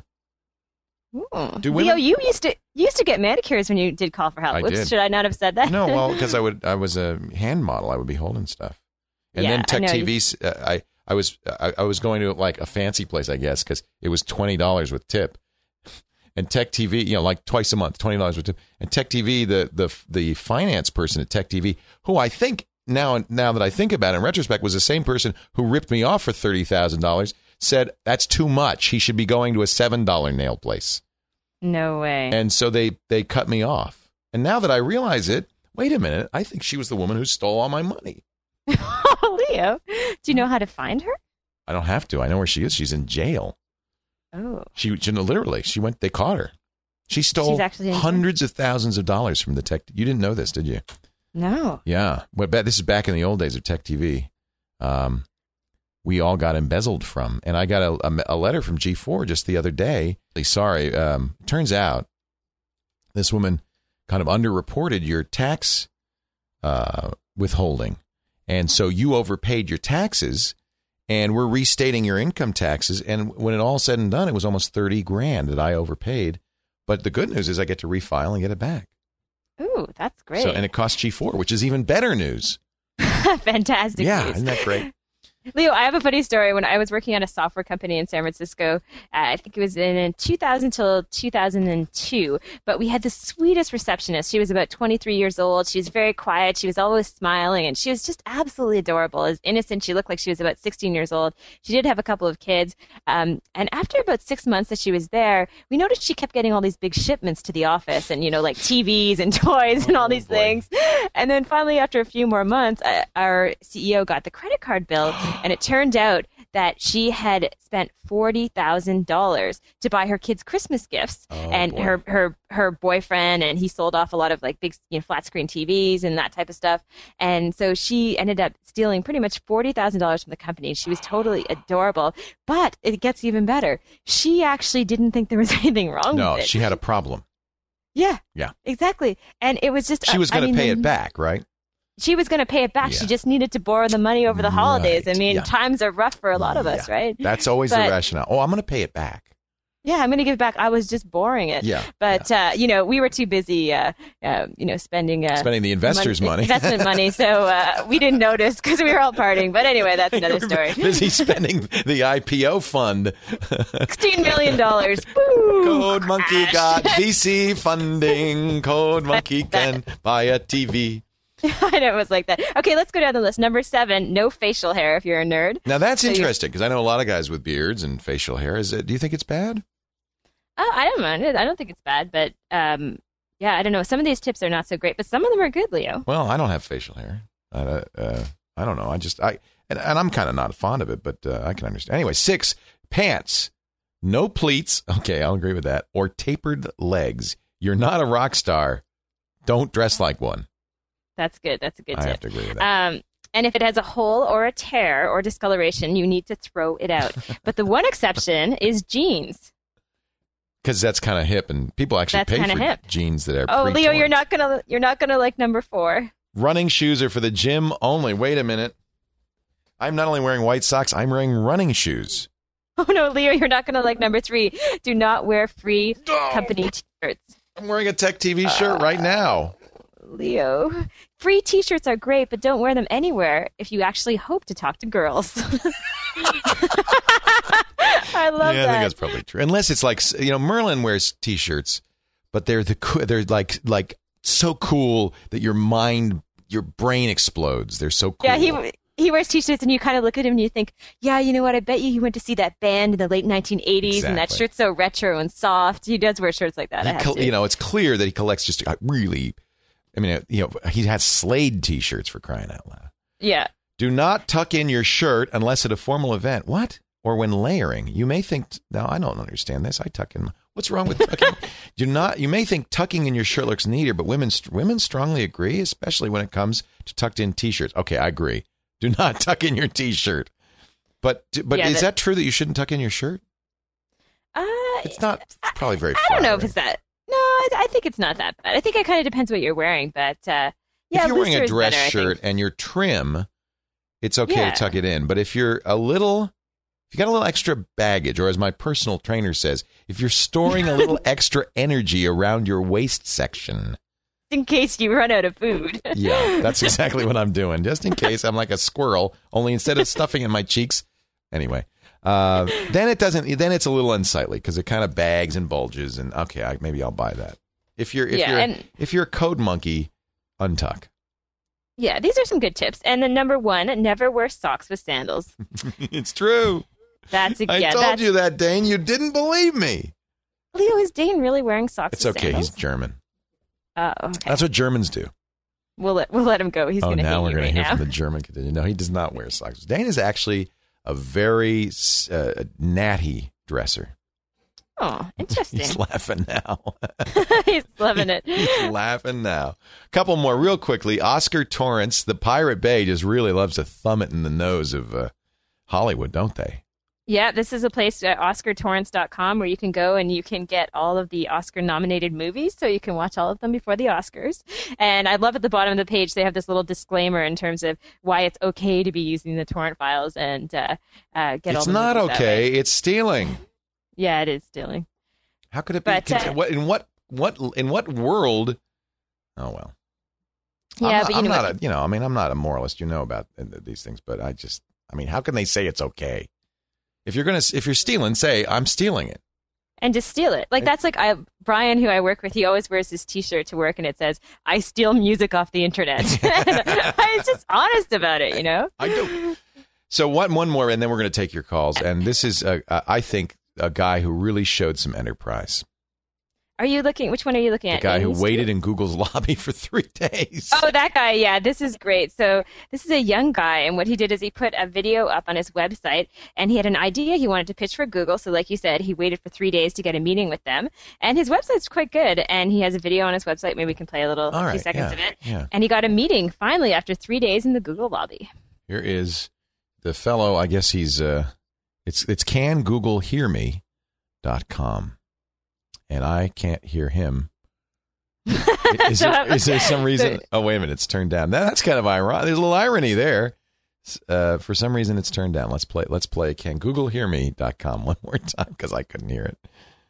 Ooh. Do Leo, women- you used to you used to get manicures when you did call for help. I Whoops, did. should I not have said that? No, well, because I would, I was a hand model. I would be holding stuff, and Yeah, then I Tech know. T V. Uh, I, I was, I, I was going to like a fancy place, I guess, because it was twenty dollars with tip. And Tech T V, you know, like twice a month, twenty dollars with tip. And Tech T V, the the the finance person at Tech T V, who I think now now that I think about it in retrospect, was the same person who ripped me off for thirty thousand dollars. Said that's too much. He should be going to a seven dollar nail place. No way. And so they, they cut me off. And now that I realize it, wait a minute, I think she was the woman who stole all my money. Leo, do you know how to find her? I don't have to. I know where she is. She's in jail. Oh, She, she literally, she went, they caught her. She stole She's actually in jail? hundreds of thousands of dollars from the tech. You didn't know this, did you? no. Yeah. But ba- this is back in the old days of Tech T V. Um, we all got embezzled from. And I got a, a, a letter from G four just the other day. Sorry. Um, turns out this woman kind of underreported your tax uh, withholding. And so you overpaid your taxes, and we're restating your income taxes. And when it all said and done, it was almost thirty grand that I overpaid. But the good news is I get to refile and get it back. Ooh, that's great. So, and it costs G four, which is even better news. Fantastic Yeah, news. isn't that great? Leo, I have a funny story. When I was working at a software company in San Francisco, uh, I think it was in two thousand till two thousand two, but we had the sweetest receptionist. She was about twenty-three years old. She was very quiet. She was always smiling, and she was just absolutely adorable. As innocent, she looked like she was about sixteen years old. She did have a couple of kids. Um, and after about six months that she was there, we noticed she kept getting all these big shipments to the office and, you know, like T Vs and toys and all these boy. things. And then finally, after a few more months, uh, our C E O got the credit card bill. And it turned out that she had spent forty thousand dollars to buy her kids Christmas gifts, Oh, and boy. her, her her boyfriend, and he sold off a lot of like big, you know, flat screen T Vs and that type of stuff. And so she ended up stealing pretty much forty thousand dollars from the company. She was totally adorable, but it gets even better. She actually didn't think there was anything wrong No, with it. she had a problem. yeah, Yeah. exactly. And it was just She was I going to mean, pay the- it back, right? She was going to pay it back. Yeah. She just needed to borrow the money over the holidays. Right. I mean, Yeah. times are rough for a lot of us, Yeah. right? That's always the But- rationale. Oh, I'm going to pay it back. Yeah, I'm going to give it back. I was just borrowing it. Yeah, But, Uh, you know, we were too busy, uh, uh, you know, spending... Uh, Spending the investors' money. Investment money. So uh, we didn't notice because we were all partying. But anyway, that's another story. Busy spending the I P O fund. sixteen million dollars. Woo! Code Monkey got V C funding. Code Monkey can buy a T V. I know it was like that. Okay, let's go down the list. Number seven, no facial hair if you're a nerd. Now that's So you're- interesting because I know a lot of guys with beards and facial hair. Is it? Do you think it's bad? Oh, I don't mind it. I don't think it's bad. But, um, yeah, I don't know. Some of these tips are not so great, but some of them are good, Leo. Well, I don't have facial hair. Uh, uh, I don't know. I just I and, and I'm kind of not fond of it, but uh, I can understand. Anyway, six, pants, no pleats. Okay, I'll agree with that. Or tapered legs. You're not a rock star. Don't dress like one. That's good. That's a good I tip. have to agree with that. Um, And if it has a hole or a tear or discoloration, you need to throw it out. But the one exception is jeans. Because that's kind of hip, and people actually That's pay kinda for hip. jeans that are Oh, Leo, pre-torn. you're not gonna you're not gonna like number four. Running shoes are for the gym only. Wait a minute. I'm not only wearing white socks, I'm wearing running shoes. Oh no, Leo, you're not gonna like number three. Do not wear free company t-shirts. I'm wearing a Tech T V shirt right now. Leo, free t-shirts are great, but don't wear them anywhere if you actually hope to talk to girls. I love yeah, that. I think that's probably true. Unless it's like, you know, Merlin wears T-shirts, but they're the co- they're like like so cool that your mind, your brain explodes. They're so cool. Yeah, he he wears t-shirts, and you kind of look at him and you think, yeah, you know what? I bet you he went to see that band in the late nineteen eighties, and that Exactly. shirt's so retro and soft. He does wear shirts like that. I He have col- to. you know, it's clear that he collects just uh, really. I mean, uh, you know, he has Slade T-shirts for crying out loud. Yeah. Do not tuck in your shirt unless at a formal event. What? Or when layering. You may think, no, I don't understand this. I tuck in. What's wrong with tucking? Do not. You may think tucking in your shirt looks neater, but women women strongly agree, especially when it comes to tucked in T-shirts. Okay, I agree. Do not tuck in your T-shirt. But but Yeah, is that- that true that you shouldn't tuck in your shirt? Uh, It's not probably very. I don't know if flattering. it's that. No, I, I think it's not that bad. I think it kind of depends what you're wearing, but uh, yeah, if you're wearing a looser is dress better, I shirt think. and you're trim, it's okay Yeah. to tuck it in. But if you're a little, if you got a little extra baggage, or as my personal trainer says, if you're storing a little extra energy around your waist section, in case you run out of food. yeah, that's exactly what I'm doing. Just in case I'm like a squirrel, only instead of stuffing in my cheeks, anyway. Uh, then it doesn't. Then it's a little unsightly because it kind of bags and bulges. And okay, I, maybe I'll buy that. If you're if Yeah, you're and- if you're a code monkey, untuck. Yeah, these are some good tips. And then number one, never wear socks with sandals. It's true. That's a, I yeah. told that's, you that, Dane. You didn't believe me. Leo, is Dane really wearing socks It's with okay. sandals? He's German. Oh, okay. That's what Germans do. We'll let we'll let him go. He's oh, going to hate now we're you going right to hear now. from the German continue. No, he does not wear socks. Dane is actually a very uh, natty dresser. Oh, interesting. He's laughing now. He's loving it. He's laughing now. Couple more real quickly. Oscar Torrance, the Pirate Bay, just really loves to thumb it in the nose of uh, Hollywood, don't they? Yeah, this is a place at oscar torrance dot com where you can go and you can get all of the Oscar-nominated movies, so you can watch all of them before the Oscars. And I love at the bottom of the page they have this little disclaimer in terms of why it's okay to be using the torrent files and uh, uh, get all It's the not movies that okay. way. It's stealing. Yeah, it is stealing. How could it be? But, uh, cont- what in what what in what world? Oh well. Yeah, I'm not, but you I'm know not what? a you know I mean I'm not a moralist. You know about uh, these things, but I just I mean how can they say it's okay? If you're gonna if you're stealing, say I'm stealing it. And just steal it. Like, that's like I, Brian, who I work with, he always wears his T-shirt to work, and it says, I steal music off the internet. I'm just honest about it, you know? I do. So one one more, and then we're going to take your calls. And this is, a, a, I think, a guy who really showed some enterprise. Are you looking, which one are you looking The at? guy who Amy waited in Google's lobby for three days. Oh, that guy. Yeah, this is great. So this is a young guy, and what he did is he put a video up on his website, and he had an idea he wanted to pitch for Google. So like you said, he waited for three days to get a meeting with them, and his website's quite good, and he has a video on his website. Maybe we can play a little, All a few right, seconds yeah, of it. yeah. And he got a meeting finally after three days in the Google lobby. Here is the fellow, I guess he's, uh, it's it's can google hear me dot com. And I can't hear him. Is, So, there, is there some reason? so- Oh, wait a minute. It's turned down. That's kind of ironic. There's a little irony there. Uh, for some reason, it's turned down. Let's play. Let's play. Can google hear me dot com one more time because I couldn't hear it.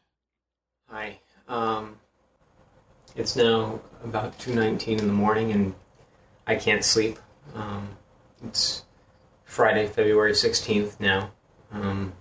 Hi. Um, it's now about two nineteen in the morning, and I can't sleep. Um, it's Friday, February sixteenth now. Um,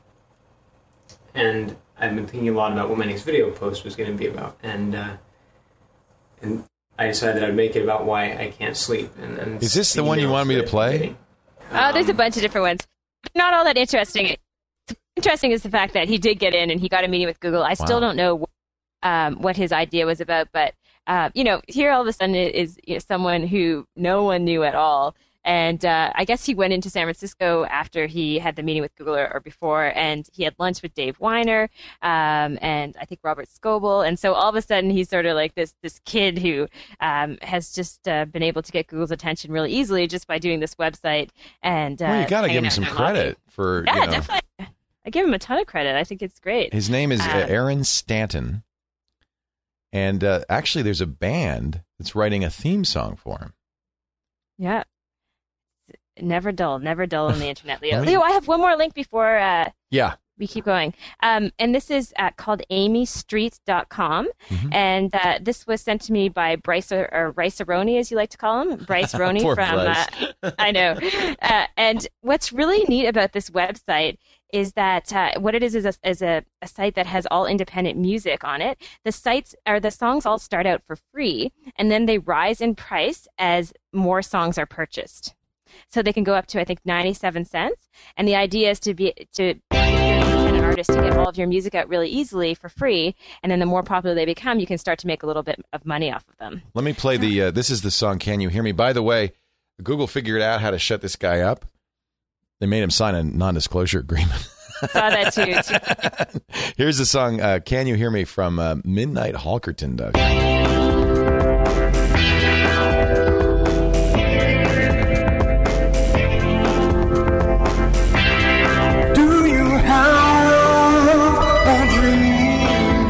and I've been thinking a lot about what my next video post was going to be about. And uh, and I decided that I'd make it about why I can't sleep. And, and Is this the one you wanted me to play? Oh, there's a bunch of different ones. Not all that interesting. Interesting is the fact that he did get in and he got a meeting with Google. I still Wow. don't know um, what his idea was about, but uh, you know, here all of a sudden is you know, someone who no one knew at all And uh, I guess he went into San Francisco after he had the meeting with Google or, or before, and he had lunch with Dave Weiner um, and I think Robert Scoble. And so all of a sudden he's sort of like this this kid who um, has just uh, been able to get Google's attention really easily just by doing this website. And uh, well, you got to give him some credit for, yeah, you know. definitely. I give him a ton of credit. I think it's great. His name is um, Aaron Stanton. And uh, actually, there's a band that's writing a theme song for him. Yeah. Never dull. Never dull on the internet, Leo. me... Leo, I have one more link before uh, yeah. we keep going. Um, and this is uh, called amy street dot com. Mm-hmm. And uh, this was sent to me by Bryce, or, or Rice Aroni, as you like to call him. Bryce Roney Poor from, Bryce. uh, I know. Uh, and what's really neat about this website is that uh, what it is is, a, is a, a site that has all independent music on it. The sites or the songs all start out for free, and then they rise in price as more songs are purchased. So they can go up to, I think, ninety-seven cents. And the idea is to be to be an independent artist to get all of your music out really easily for free. And then the more popular they become, you can start to make a little bit of money off of them. Let me play the. Uh, this is the song "Can You Hear Me." By the way, Google figured out how to shut this guy up. They made him sign a non-disclosure agreement. Saw that too. too. Here's the song, uh, Can You Hear Me, from uh, Midnight Halkerton, Doug. Do you have a dream?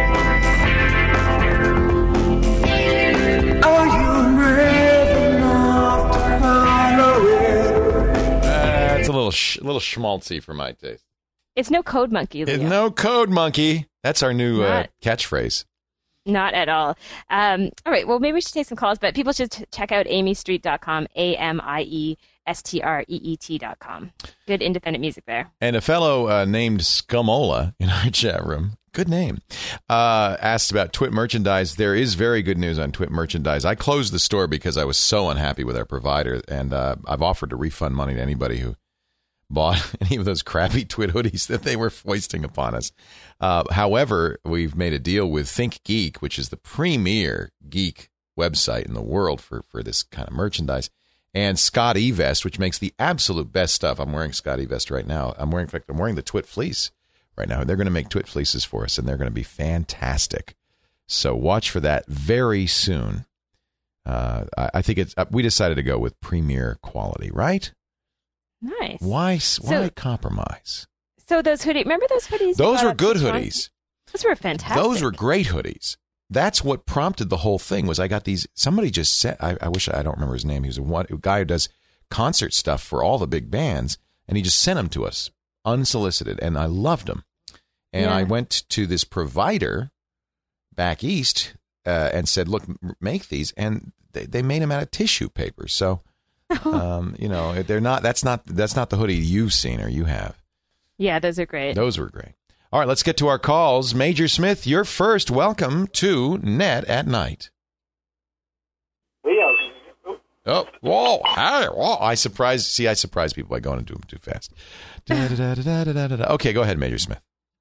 Are you brave enough to follow it? Uh, it's a little, sh- a little schmaltzy for my taste. It's no Code Monkey, Leo. It's no Code Monkey. That's our new uh, catchphrase. Not at all. Um, all right. Well, maybe we should take some calls, but people should t- check out amy street dot com, A M I E S T R E E T dot com. Good independent music there. And a fellow uh, named Scumola in our chat room, good name, uh, asked about Twit merchandise. There is very good news on Twit merchandise. I closed the store because I was so unhappy with our provider, and uh, I've offered to refund money to anybody who bought any of those crappy Twit hoodies that they were foisting upon us. Uh, however, we've made a deal with Think Geek, which is the premier geek website in the world for, for this kind of merchandise, and Scott eVest, which makes the absolute best stuff. I'm wearing Scott eVest right now. I'm wearing, in fact, I'm wearing the Twit fleece right now. They're going to make Twit fleeces for us, and they're going to be fantastic. So watch for that very soon. Uh, I, I think it's. Uh, we decided to go with premier quality, right? Nice. Why? Why So- compromise? So those hoodies, remember those hoodies? Those you were bought good up to Sean? hoodies. Those were fantastic. Those were great hoodies. That's what prompted the whole thing. Was I got these? Somebody just said. I, I wish I don't remember his name. He was a, one, a guy who does concert stuff for all the big bands, and he just sent them to us unsolicited, and I loved them. And Yeah. I went to this provider back east uh, and said, "Look, m- make these," and they, they made them out of tissue paper. So, um, you know, they're not. That's not. That's not the hoodie you've seen or you have. Yeah, those are great. Those were great. All right, let's get to our calls. Major Smith, you're first. Welcome to Net at Night. Leo. Oh, whoa, hi, whoa. I surprised. See, I surprise people by going into them too fast. Da, da, da, da, da, da, da, da. Okay, go ahead, Major Smith.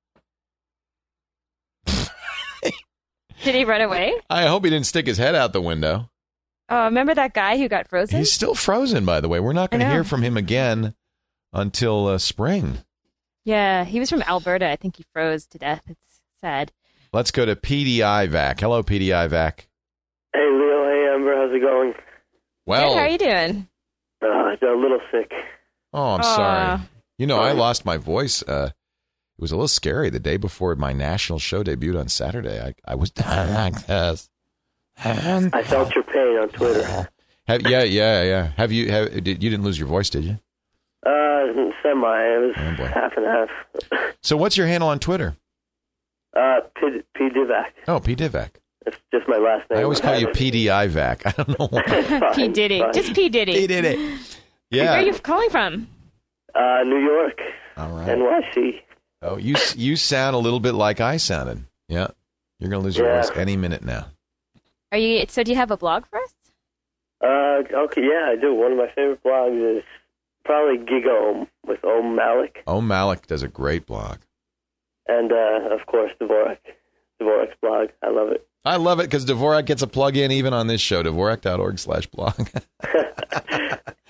Did he run away? I hope he didn't stick his head out the window. Oh, remember that guy who got frozen? He's still frozen, by the way. We're not going I to know. hear from him again until uh, spring. Yeah, he was from Alberta. I think he froze to death. It's sad. Let's go to P D I V A C. Hello, P D I V A C. Hey, Leo. Hey, Amber. How's it going? Well, Good, how are you doing? Uh, a little sick. Oh, I'm Aw. sorry. You know, I lost my voice. Uh, it was a little scary the day before my national show debuted on Saturday. I, I was like this. I felt your pain on Twitter. Have, yeah, yeah, yeah. Have you? Have, did, you didn't lose your voice, did you? Uh, semi. It was Oh, boy. half and half. So, what's your handle on Twitter? Uh, P, P Divac. Oh, P Divac. It's just my last name. I always call you P D I V A C. I don't know why. P. Diddy. fine. Just P. Diddy. P Diddy. Where are Yeah. you calling from? Uh, New York, All right. N Y C. Oh, you you sound a little bit like I sounded. Yeah. You're gonna lose your Yeah. voice any minute now. Are you? So, do you have a blog for us? Uh, okay, yeah, I do. One of my favorite blogs is probably Gig Ohm with Om Malik, Oh, Malik does a great blog. and uh, of course Dvorak. Dvorak's blog. I love it. I love it because Dvorak gets a plug in even on this show, Dvorak dot org slash blog.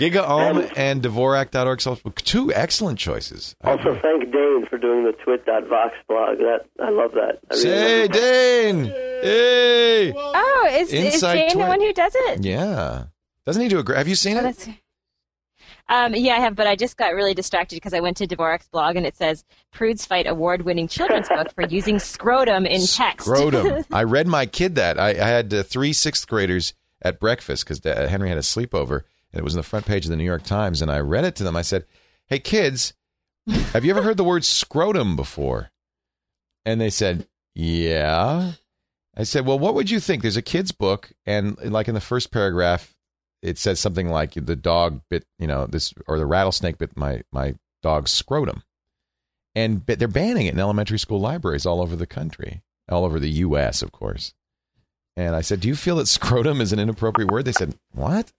Giga Ohm and Dvorak dot org. Two excellent choices. Also, thank Dane for doing the twit dot vox blog. That I love that. I really Say, love that. Dane! Hey! Oh, is, is Inside Dane the Twit. one who does it? Yeah. Doesn't he do a great... Have you seen Oh, it? that's- Um, yeah, I have, but I just got really distracted because I went to Dvorak's blog and it says Prudes Fight award-winning children's book for using scrotum in text. Scrotum. I read my kid that. I, I had uh, three sixth graders at breakfast because uh, Henry had a sleepover, and it was on the front page of the New York Times, and I read it to them. I said, hey, kids, have you ever heard the word scrotum before? And they said, yeah. I said, well, what would you think? There's a kid's book, and like in the first paragraph, it says something like the dog bit, you know, this, or the rattlesnake bit my, my dog's scrotum. And but they're banning it in elementary school libraries all over the country, all over the U S, of course. And I said, do you feel that scrotum is an inappropriate word? They said, what?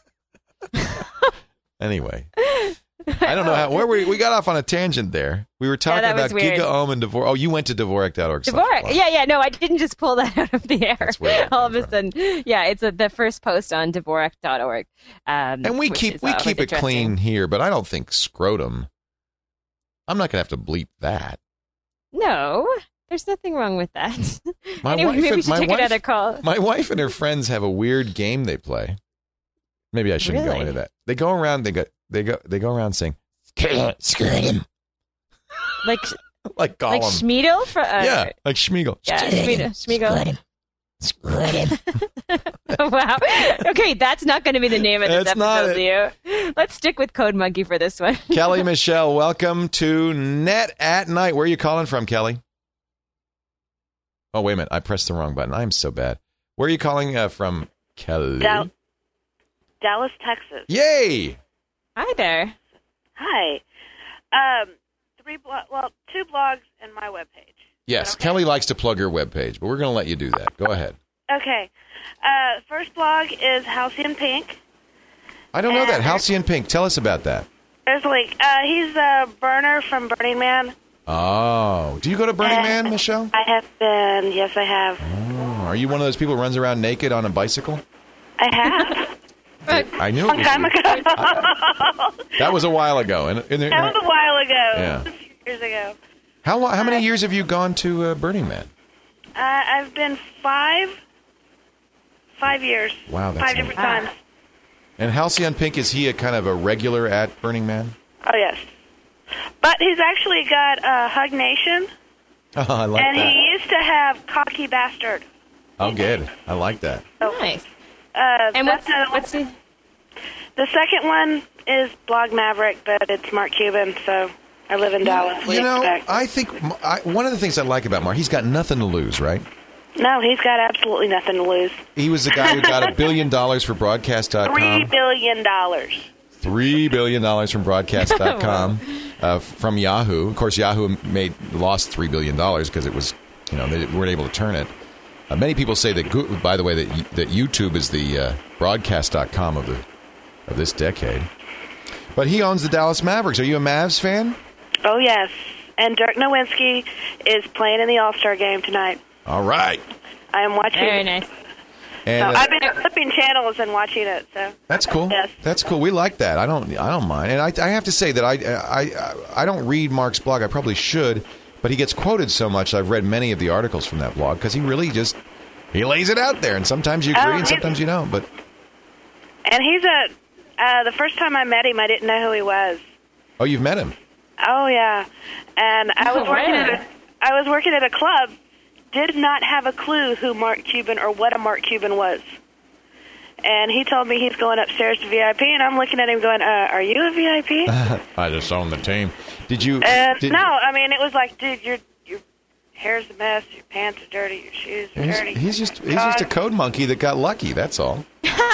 Anyway, I don't know how, where we, we got off on a tangent there. We were talking that was about weird. Giga Ohm and Dvorak. Oh, you went to Dvorak dot org. Dvorak, yeah, yeah, no, I didn't just pull that out of the air. That's where All of a sudden, yeah, it's a, the first post on Dvorak dot org. Um, And we which keep is, we uh, keep it interesting. clean here, but I don't think scrotum. I'm not going to have to bleep that. No, there's nothing wrong with that. My anyway, wife maybe and- we should my take wife- another call. My wife and her friends have a weird game they play. Maybe I shouldn't go Really? into that. They go around. They go. They go. They go around saying, "Scrotum," Like like Gollum. like Schmiedel for uh, yeah, like Schmiegel. yeah, Schmiedel. Schmiegel. Wow. Okay, that's not going to be the name of this That's not episode, Leo. Let's stick with Code Monkey for this one. Kelly Michelle, welcome to Net at Night. Where are you calling from, Kelly? Oh, wait a minute. I pressed the wrong button. I'm so bad. Where are you calling uh, from, Kelly? Dal- Dallas, Texas. Yay! Hi there. Hi. Um, three blo- well, two blogs and my webpage. Yes, Kelly likes to plug her webpage, but we're going to let you do that. Go ahead. Okay. Uh, first blog is Halcyon Pink. I don't know that. Halcyon Pink, tell us about that. There's like uh, he's a burner from Burning Man. Oh, do you go to Burning Man, Michelle? I have been. Yes, I have. Oh, are you one of those people who runs around naked on a bicycle? I have. I knew it Long was time you. ago. That was a while ago. And, and That was a while ago. Yeah. A few years ago. How lo- how many years have you gone to uh, Burning Man? Uh, I've been five, five years. Wow, that's five different times. And Halcyon Pink, is he a kind of a regular at Burning Man? Oh yes, but he's actually got uh, Hug Nation, Oh, I like and that. he used to have Cocky Bastard. Oh, good. I like that. Nice. Uh, And what's that's what's the? the second one is Blog Maverick, but it's Mark Cuban, so I live in Dallas. What do You you know, expect? I think m I one of the things I like about Mark, he's got nothing to lose, right? No, he's got absolutely nothing to lose. He was the guy who got a billion dollars for broadcast dot Three com. billion dollars. Three billion dollars from broadcast dot com, uh, from Yahoo. Of course, Yahoo made lost three billion dollars because it was, you know, they weren't able to turn it. Uh, many people say that, Go- by the way, that y- that YouTube is the uh, broadcast dot com of the of this decade. But he owns the Dallas Mavericks. Are you a Mavs fan? Oh yes, and Dirk Nowitzki is playing in the All Star game tonight. All right. I am watching. Very nice. And so uh, I've been flipping channels and watching it. So that's cool. Yes. That's cool. We like that. I don't. I don't mind. And I, I have to say that I, I, I don't read Mark's blog. I probably should, but he gets quoted so much. I've read many of the articles from that blog because he really just he lays it out there. And sometimes you agree, Oh, and he's- sometimes you don't. But And he's a. Uh, the first time I met him, I didn't know who he was. oh, you've met him. Oh yeah, and I was Oh, working really? at a, I was working at a club. Did not have a clue who Mark Cuban or what a Mark Cuban was. And he told me he's going upstairs to V I P, and I'm looking at him going, uh, "Are you a V I P?" I just own the team. Did you? And did, no, I mean it was like, dude, your your hair's a mess, your pants are dirty, your shoes are He's, dirty. he's just he's just a code monkey that got lucky. That's all.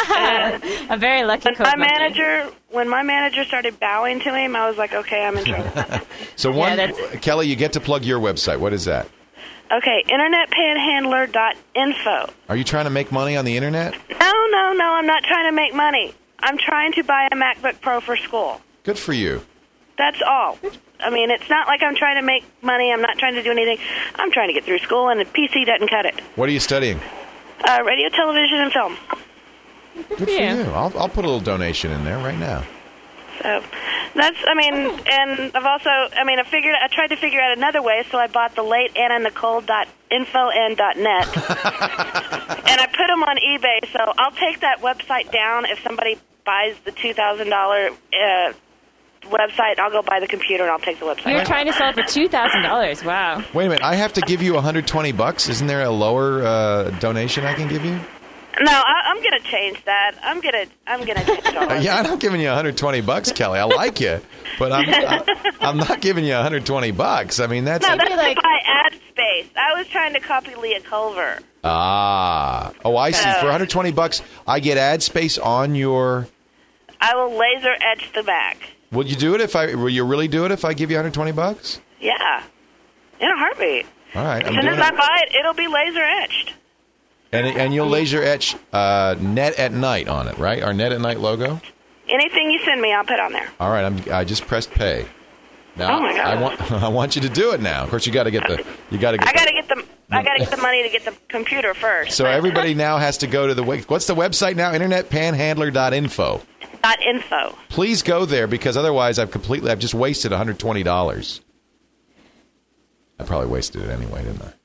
A very lucky When code my monkey. manager, when my manager started bowing to him, I was like, okay, I'm in trouble. So one, Yeah, that's- Kelly, you get to plug your website. What is that? Okay, internet panhandler dot info. Are you trying to make money on the internet? No, no, no, I'm not trying to make money. I'm trying to buy a MacBook Pro for school. Good for you. That's all. I mean, it's not like I'm trying to make money. I'm not trying to do anything. I'm trying to get through school, and a P C doesn't cut it. What are you studying? Uh, radio, television, and film. Good for you. I'll, I'll put a little donation in there right now. So that's, I mean, and I've also, I mean, I figured, I tried to figure out another way, so I bought the late Anna Nicole dot info and dot net, and I put them on eBay. So I'll take that website down if somebody buys the two thousand dollars uh, website. I'll go buy the computer and I'll take the website. You're trying to sell it for two thousand dollars. Wow. Wait a minute. I have to give you one hundred twenty bucks. Isn't there a lower uh, donation I can give you? No, I, I'm going to change that. I'm going to I'm going to change all Uh, of yeah, I'm not giving you one hundred twenty bucks, Kelly. I like you, but I'm I, I'm not giving you one hundred twenty bucks. I mean, that's No, that's like, to buy ad space. I was trying to copy Leah Culver. ah. Oh, I see. So- For one hundred twenty bucks, I get ad space on your. I will laser etch the back. Will you do it if I? Will you really do it if I give you one hundred twenty bucks? Yeah, in a heartbeat. All right, As I'm soon doing as I it. buy it, it'll be laser etched. And and you'll laser etch uh, Net at Night on it, right? Our Net at Night logo. Anything you send me, I'll put on there. All right, I'm. I just pressed pay. Now Oh, my God. I want. I want you to do it now. Of course, you got to get the. You got to get. I gotta get the I gotta get the money to get the computer first. So everybody now has to go to the what's the website now? internet panhandler dot info. Dot info. Please go there because otherwise I've completely I've just wasted one hundred twenty dollars. I probably wasted it anyway, didn't I?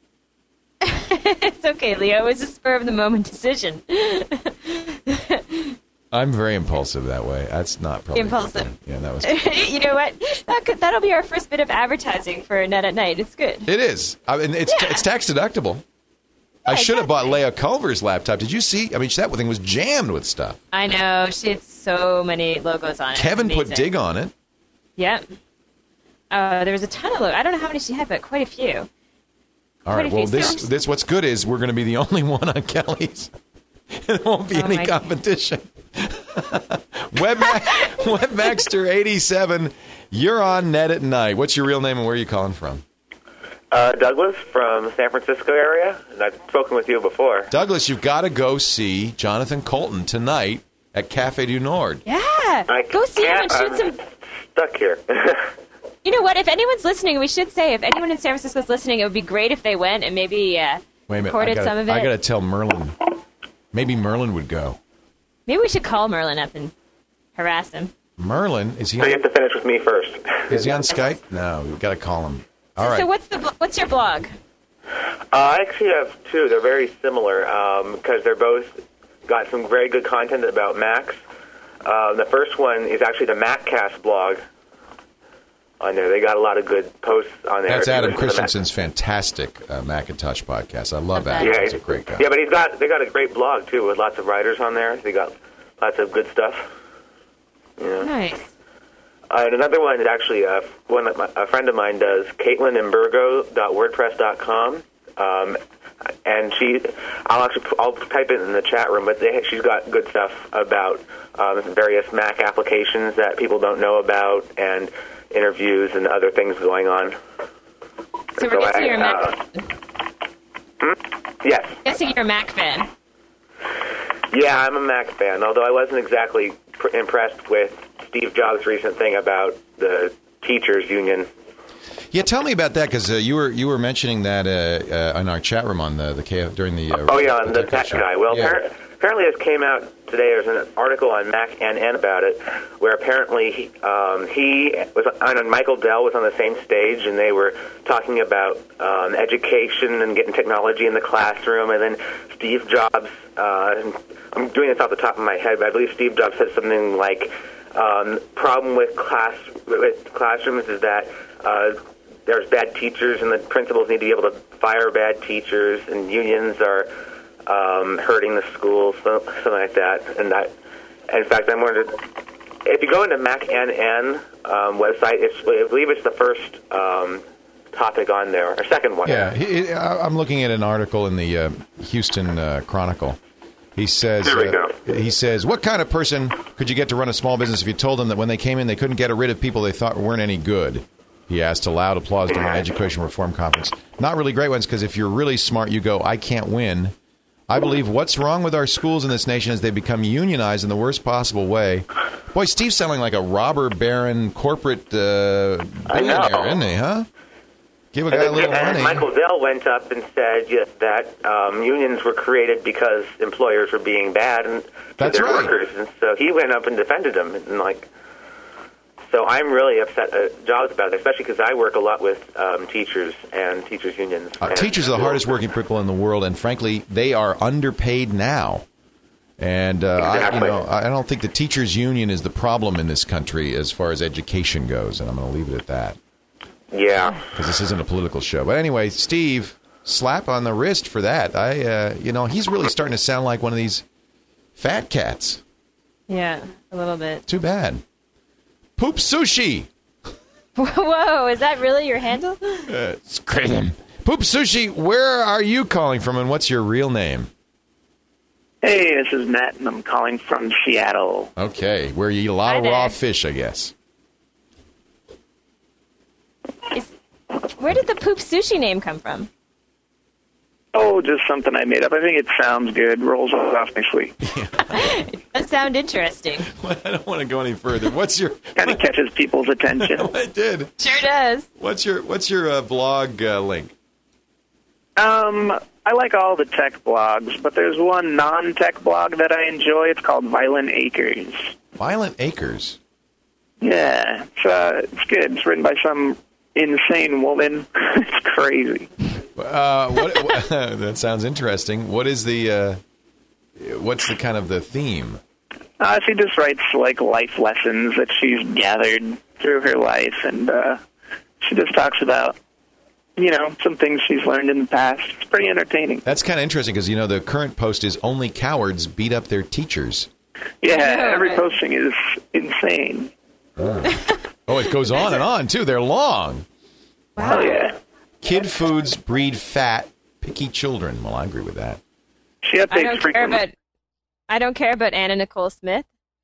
It's okay, Leo. It was a spur of the moment decision. I'm very impulsive that way. That's not probably Impulsive. Yeah, that was. You know what? That could, that'll be our first bit of advertising for Net at Night. It's good. It is. I mean, it's Yeah. it's tax deductible. I should have bought Leah Culver's laptop. Did you see? I mean, that thing was jammed with stuff. I know. She had so many logos on it. Kevin It's put amazing. Dig on it. Yep. Uh, there was a ton of logos. I don't know how many she had, but quite a few. All Quite right. a Well, few. this So- this what's good is we're going to be the only one on Kelly's. There won't be Oh, any my- competition. Webma- Webmaster eighty-seven, you're on Net at Night. What's your real name and where are you calling from? Uh, Douglas from San Francisco area, and I've spoken with you before. Douglas, you've got to go see Jonathan Colton tonight at Cafe du Nord. Yeah. Go see him and shoot I'm some. stuck here. You know what? If anyone's listening, we should say if anyone in San Francisco is listening, it would be great if they went and maybe uh, Wait a minute. recorded I gotta, some of it. I got to tell Merlin. Maybe Merlin would go. Maybe we should call Merlin up and harass him. Merlin, is he So you on, have to finish with me first. is he on Skype? No, we've got to call him. All right. So what's the bl- what's your blog? Uh, I actually have two. They're very similar because they're both got some very good content about Macs. Uh, the first one is actually the MacCast blog on there. They got a lot of good posts on there. That's If you Adam listen to the Mac- Christensen's fantastic uh, Macintosh podcast. I love Yeah, Adam. He's a he's- great guy. yeah, but he's got they got a great blog too with lots of writers on there. They got lots of good stuff. Yeah. Nice. Uh, and another one is actually uh, one that my, a friend of mine does, Caitlin Imburgo dot wordpress dot com. Um, and she, I'll actually I'll type it in the chat room, but they, she's got good stuff about um, various Mac applications that people don't know about, and interviews and other things going on. So we're guessing I, you're a Mac. uh, hmm? Yes. Guessing you're a Mac fan. Yeah, I'm a Mac fan, although I wasn't exactly pr- impressed with Steve Jobs' recent thing about the teachers union. Yeah, tell me about that because uh, you were you were mentioning that uh, uh, in our chat room on the the K F during the. Uh, Oh, yeah, on the Tech tech guy. Well, Yeah. appar- apparently this came out today. There's an article on Mac N N about it, where apparently he, um, he was on, and Michael Dell was on the same stage, and they were talking about um, education and getting technology in the classroom, and then Steve Jobs, uh, I'm doing this off the top of my head, but I believe Steve Jobs said something like, um, problem with class with classrooms is that uh, there's bad teachers, and the principals need to be able to fire bad teachers, and unions are um, hurting the schools, so- something like that. And that, in fact, I'm wondering if you go into Mac N N um, website, it's, I believe it's the first um, topic on there, or second one. Yeah, he, he- I- I'm looking at an article in the uh, Houston uh, Chronicle. He says, Here we uh, go. he says, what kind of person could you get to run a small business if you told them that when they came in they couldn't get rid of people they thought weren't any good? He asked to loud applause during an education reform conference. Not really great ones because if you're really smart, you go, I can't win. I believe what's wrong with our schools in this nation is they become unionized in the worst possible way. Boy, Steve's sounding like a robber baron corporate uh, I know. billionaire, isn't he, huh? Give a And guy a then- little and money. Michael Dell went up and said yes, that um, unions were created because employers were being bad and to That's their right. workers, and so he went up and defended them. And like, so I'm really upset at jobs about it, especially because I work a lot with um, teachers and teachers unions. Uh, and teachers are the schools. hardest working people in the world, and frankly, they are underpaid now. And uh, I, you Exactly. know, I don't think the teachers' union is the problem in this country as far as education goes, and I'm going to leave it at that. Yeah. Because this isn't a political show. But anyway, Steve, slap on the wrist for that. I, uh, you know, he's really starting to sound like one of these fat cats. Yeah, a little bit. Too bad. Poop Sushi. Whoa, is that really your handle? Uh, it's crazy. Poop Sushi, where are you calling from, and what's your real name? Hey, this is Matt, and I'm calling from Seattle. Okay, where you eat a lot Hi of raw there. fish, I guess. Where did the poop sushi name come from? Oh, just something I made up. I think it sounds good. Rolls off nicely. That sound interesting. I don't want to go any further. What's your kind of catches people's attention? It did. Sure does. What's your What's your uh, blog uh, link? Um, I like all the tech blogs, but there's one non-tech blog that I enjoy. It's called Violent Acres. Violent Acres. Yeah, it's uh, it's good. It's written by some insane woman. It's crazy. Uh, what, what, that sounds interesting. What is the uh, What's the kind of the theme? Uh, she just writes like life lessons that she's gathered through her life, and uh, she just talks about, you know, some things she's learned in the past. It's pretty entertaining. That's kind of interesting because, you know, the current post is only cowards beat up their teachers. Yeah, every posting is insane. Oh, it goes on and on, too. They're long. Wow. Oh, yeah. Kid foods breed fat, picky children. Well, I agree with that. She I updates don't care frequently. about. I don't care about Anna Nicole Smith.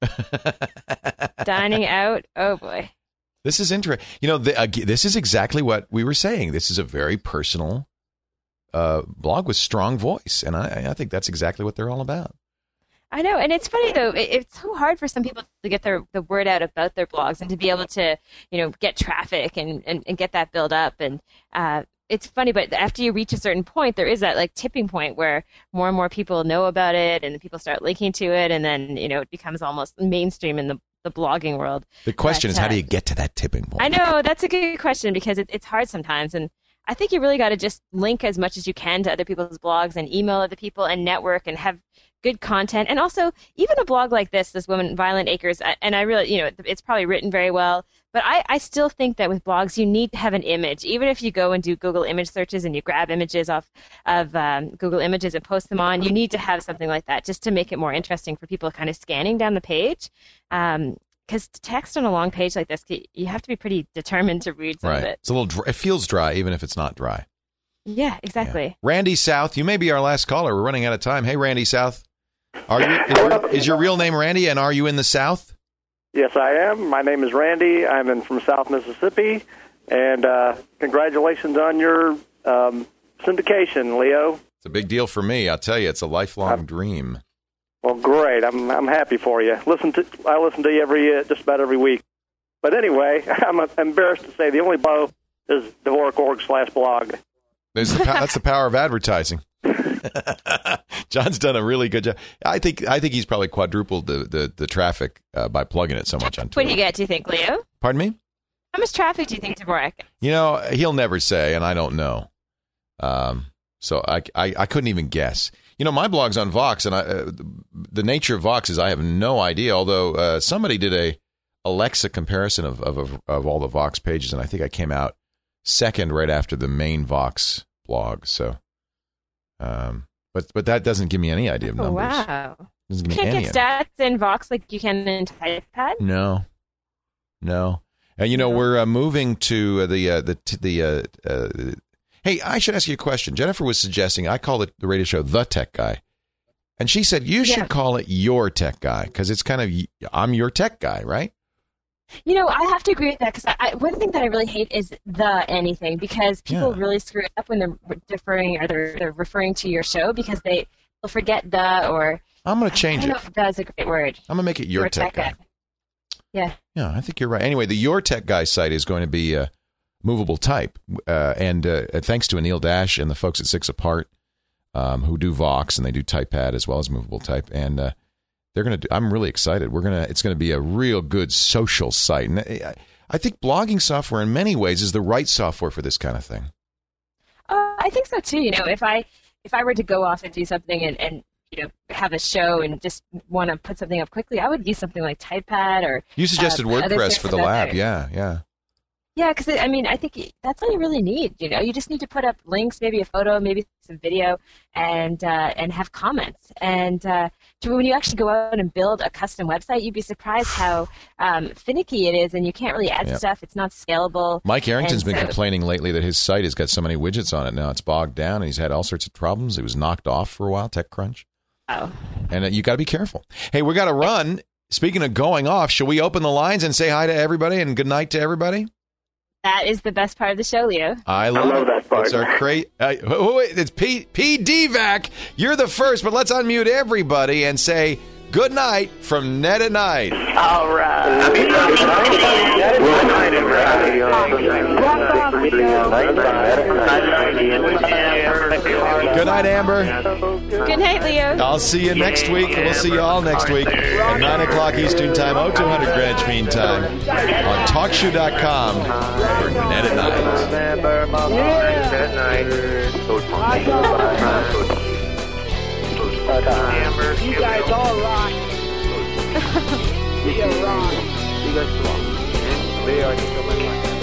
Dining out. Oh boy. This is interesting. You know, the, uh, this is exactly what we were saying. This is a very personal uh, blog with strong voice, and I, I think that's exactly what they're all about. I know, and it's funny though. It, it's so hard for some people to get their the word out about their blogs and to be able to, you know, get traffic and, and, and get that build up. And uh, it's funny, but after you reach a certain point, there is that like tipping point where more and more people know about it, and people start linking to it, and then you know it becomes almost mainstream in the the blogging world. The question But, is, how uh, do you get to that tipping point? I know, that's a good question because it, it's hard sometimes. And I think you really got to just link as much as you can to other people's blogs and email other people and network and have good content. And also, even a blog like this, this woman, Violent Acres, I- and I really, you know, it's probably written very well. But I, I still think that with blogs, you need to have an image. Even if you go and do Google image searches and you grab images off of um, Google Images and post them on, you need to have something like that just to make it more interesting for people kind of scanning down the page. Um, Because text on a long page like this, you have to be pretty determined to read some right. of it. It's a little. Dry. It feels dry, even if it's not dry. Yeah, exactly. Randy South, you may be our last caller. We're running out of time. Hey, Randy South, are you? Is your, is your real name Randy, and are you in the South? Yes, I am. My name is Randy. I'm in from South Mississippi, and uh, congratulations on your um, syndication, Leo. It's a big deal for me. I'll tell you, it's a lifelong dream. Well, great. I'm I'm happy for you. Listen to I listen to you every uh, just about every week. But anyway, I'm embarrassed to say the only bio is Dvorak org slash blog. There's the, that's the power of advertising. John's done a really good job. I think I think he's probably quadrupled the the, the traffic uh, by plugging it so much on What Twitter. do you get, do you think, Leo? Pardon me? How much traffic do you think Dvorak gets? You know, he'll never say, and I don't know. Um, so I, I, I couldn't even guess. You know, my blog's on Vox, and I, uh, the nature of Vox is I have no idea, although uh, somebody did a Alexa comparison of, of, of, of all the Vox pages, and I think I came out second right after the main Vox blog. So, um, but but that doesn't give me any idea of Oh, numbers. wow. Doesn't You give me can't any get stats in Vox like you can in TypePad? No, no. And you know we're uh, moving to uh, the uh, the t- the. Uh, uh, hey, I should ask you a question. Jennifer was suggesting I call it the radio show The Tech Guy, and she said you should Yeah. call it Your Tech Guy because it's kind of I'm your tech guy, right? You know, I have to agree with that because I, I, one thing that I really hate is the anything because people Yeah. really screw it up when they're deferring or they're, they're referring to your show because they will forget the or. I'm going to change I don't it. know if that is a great word. I'm going to make it Your, Your Tech, Tech Guy. Guy. Yeah. Yeah, I think you're right. Anyway, the Your Tech Guy site is going to be uh, movable type. Uh, and uh, thanks to Anil Dash and the folks at Six Apart, um, who do Vox, and they do TypePad as well as movable type. And uh, they're going to do, I'm really excited. We're going to, it's going to be a real good social site. And I, I think blogging software in many ways is the right software for this kind of thing. Uh, I think so too. You know, if I if I were to go off and do something and, and you know have a show and just want to put something up quickly, I would use something like TypePad or. You suggested uh, WordPress for the lab, yeah, yeah. Yeah, because I mean, I think that's all you really need. You know, you just need to put up links, maybe a photo, maybe some video, and uh, and have comments. And uh, to, when you actually go out and build a custom website, you'd be surprised how um, finicky it is, and you can't really add Yep. stuff. It's not scalable. Mike Arrington's And been so- complaining lately that his site has got so many widgets on it now. It's bogged down, and he's had all sorts of problems. He was knocked off for a while, TechCrunch. Oh. And uh, you got to be careful. Hey, we got to run. Speaking of going off, shall we open the lines and say hi to everybody and good night to everybody? That is the best part of the show, Leo. I love, love that part. It's our cra- uh, wait, wait, it's P P D V A C. You're the first, but let's unmute everybody and say good night from Net at Night. All right. Good Good night, Amber. Good night, Leo. I'll see you next week. We'll see you all next week at nine o'clock Eastern Time, oh two hundred Greenwich Mean Time on talk shoe dot com for Net at Night. You guys all rock. Leo rock. You guys belong. Leo, I think you'll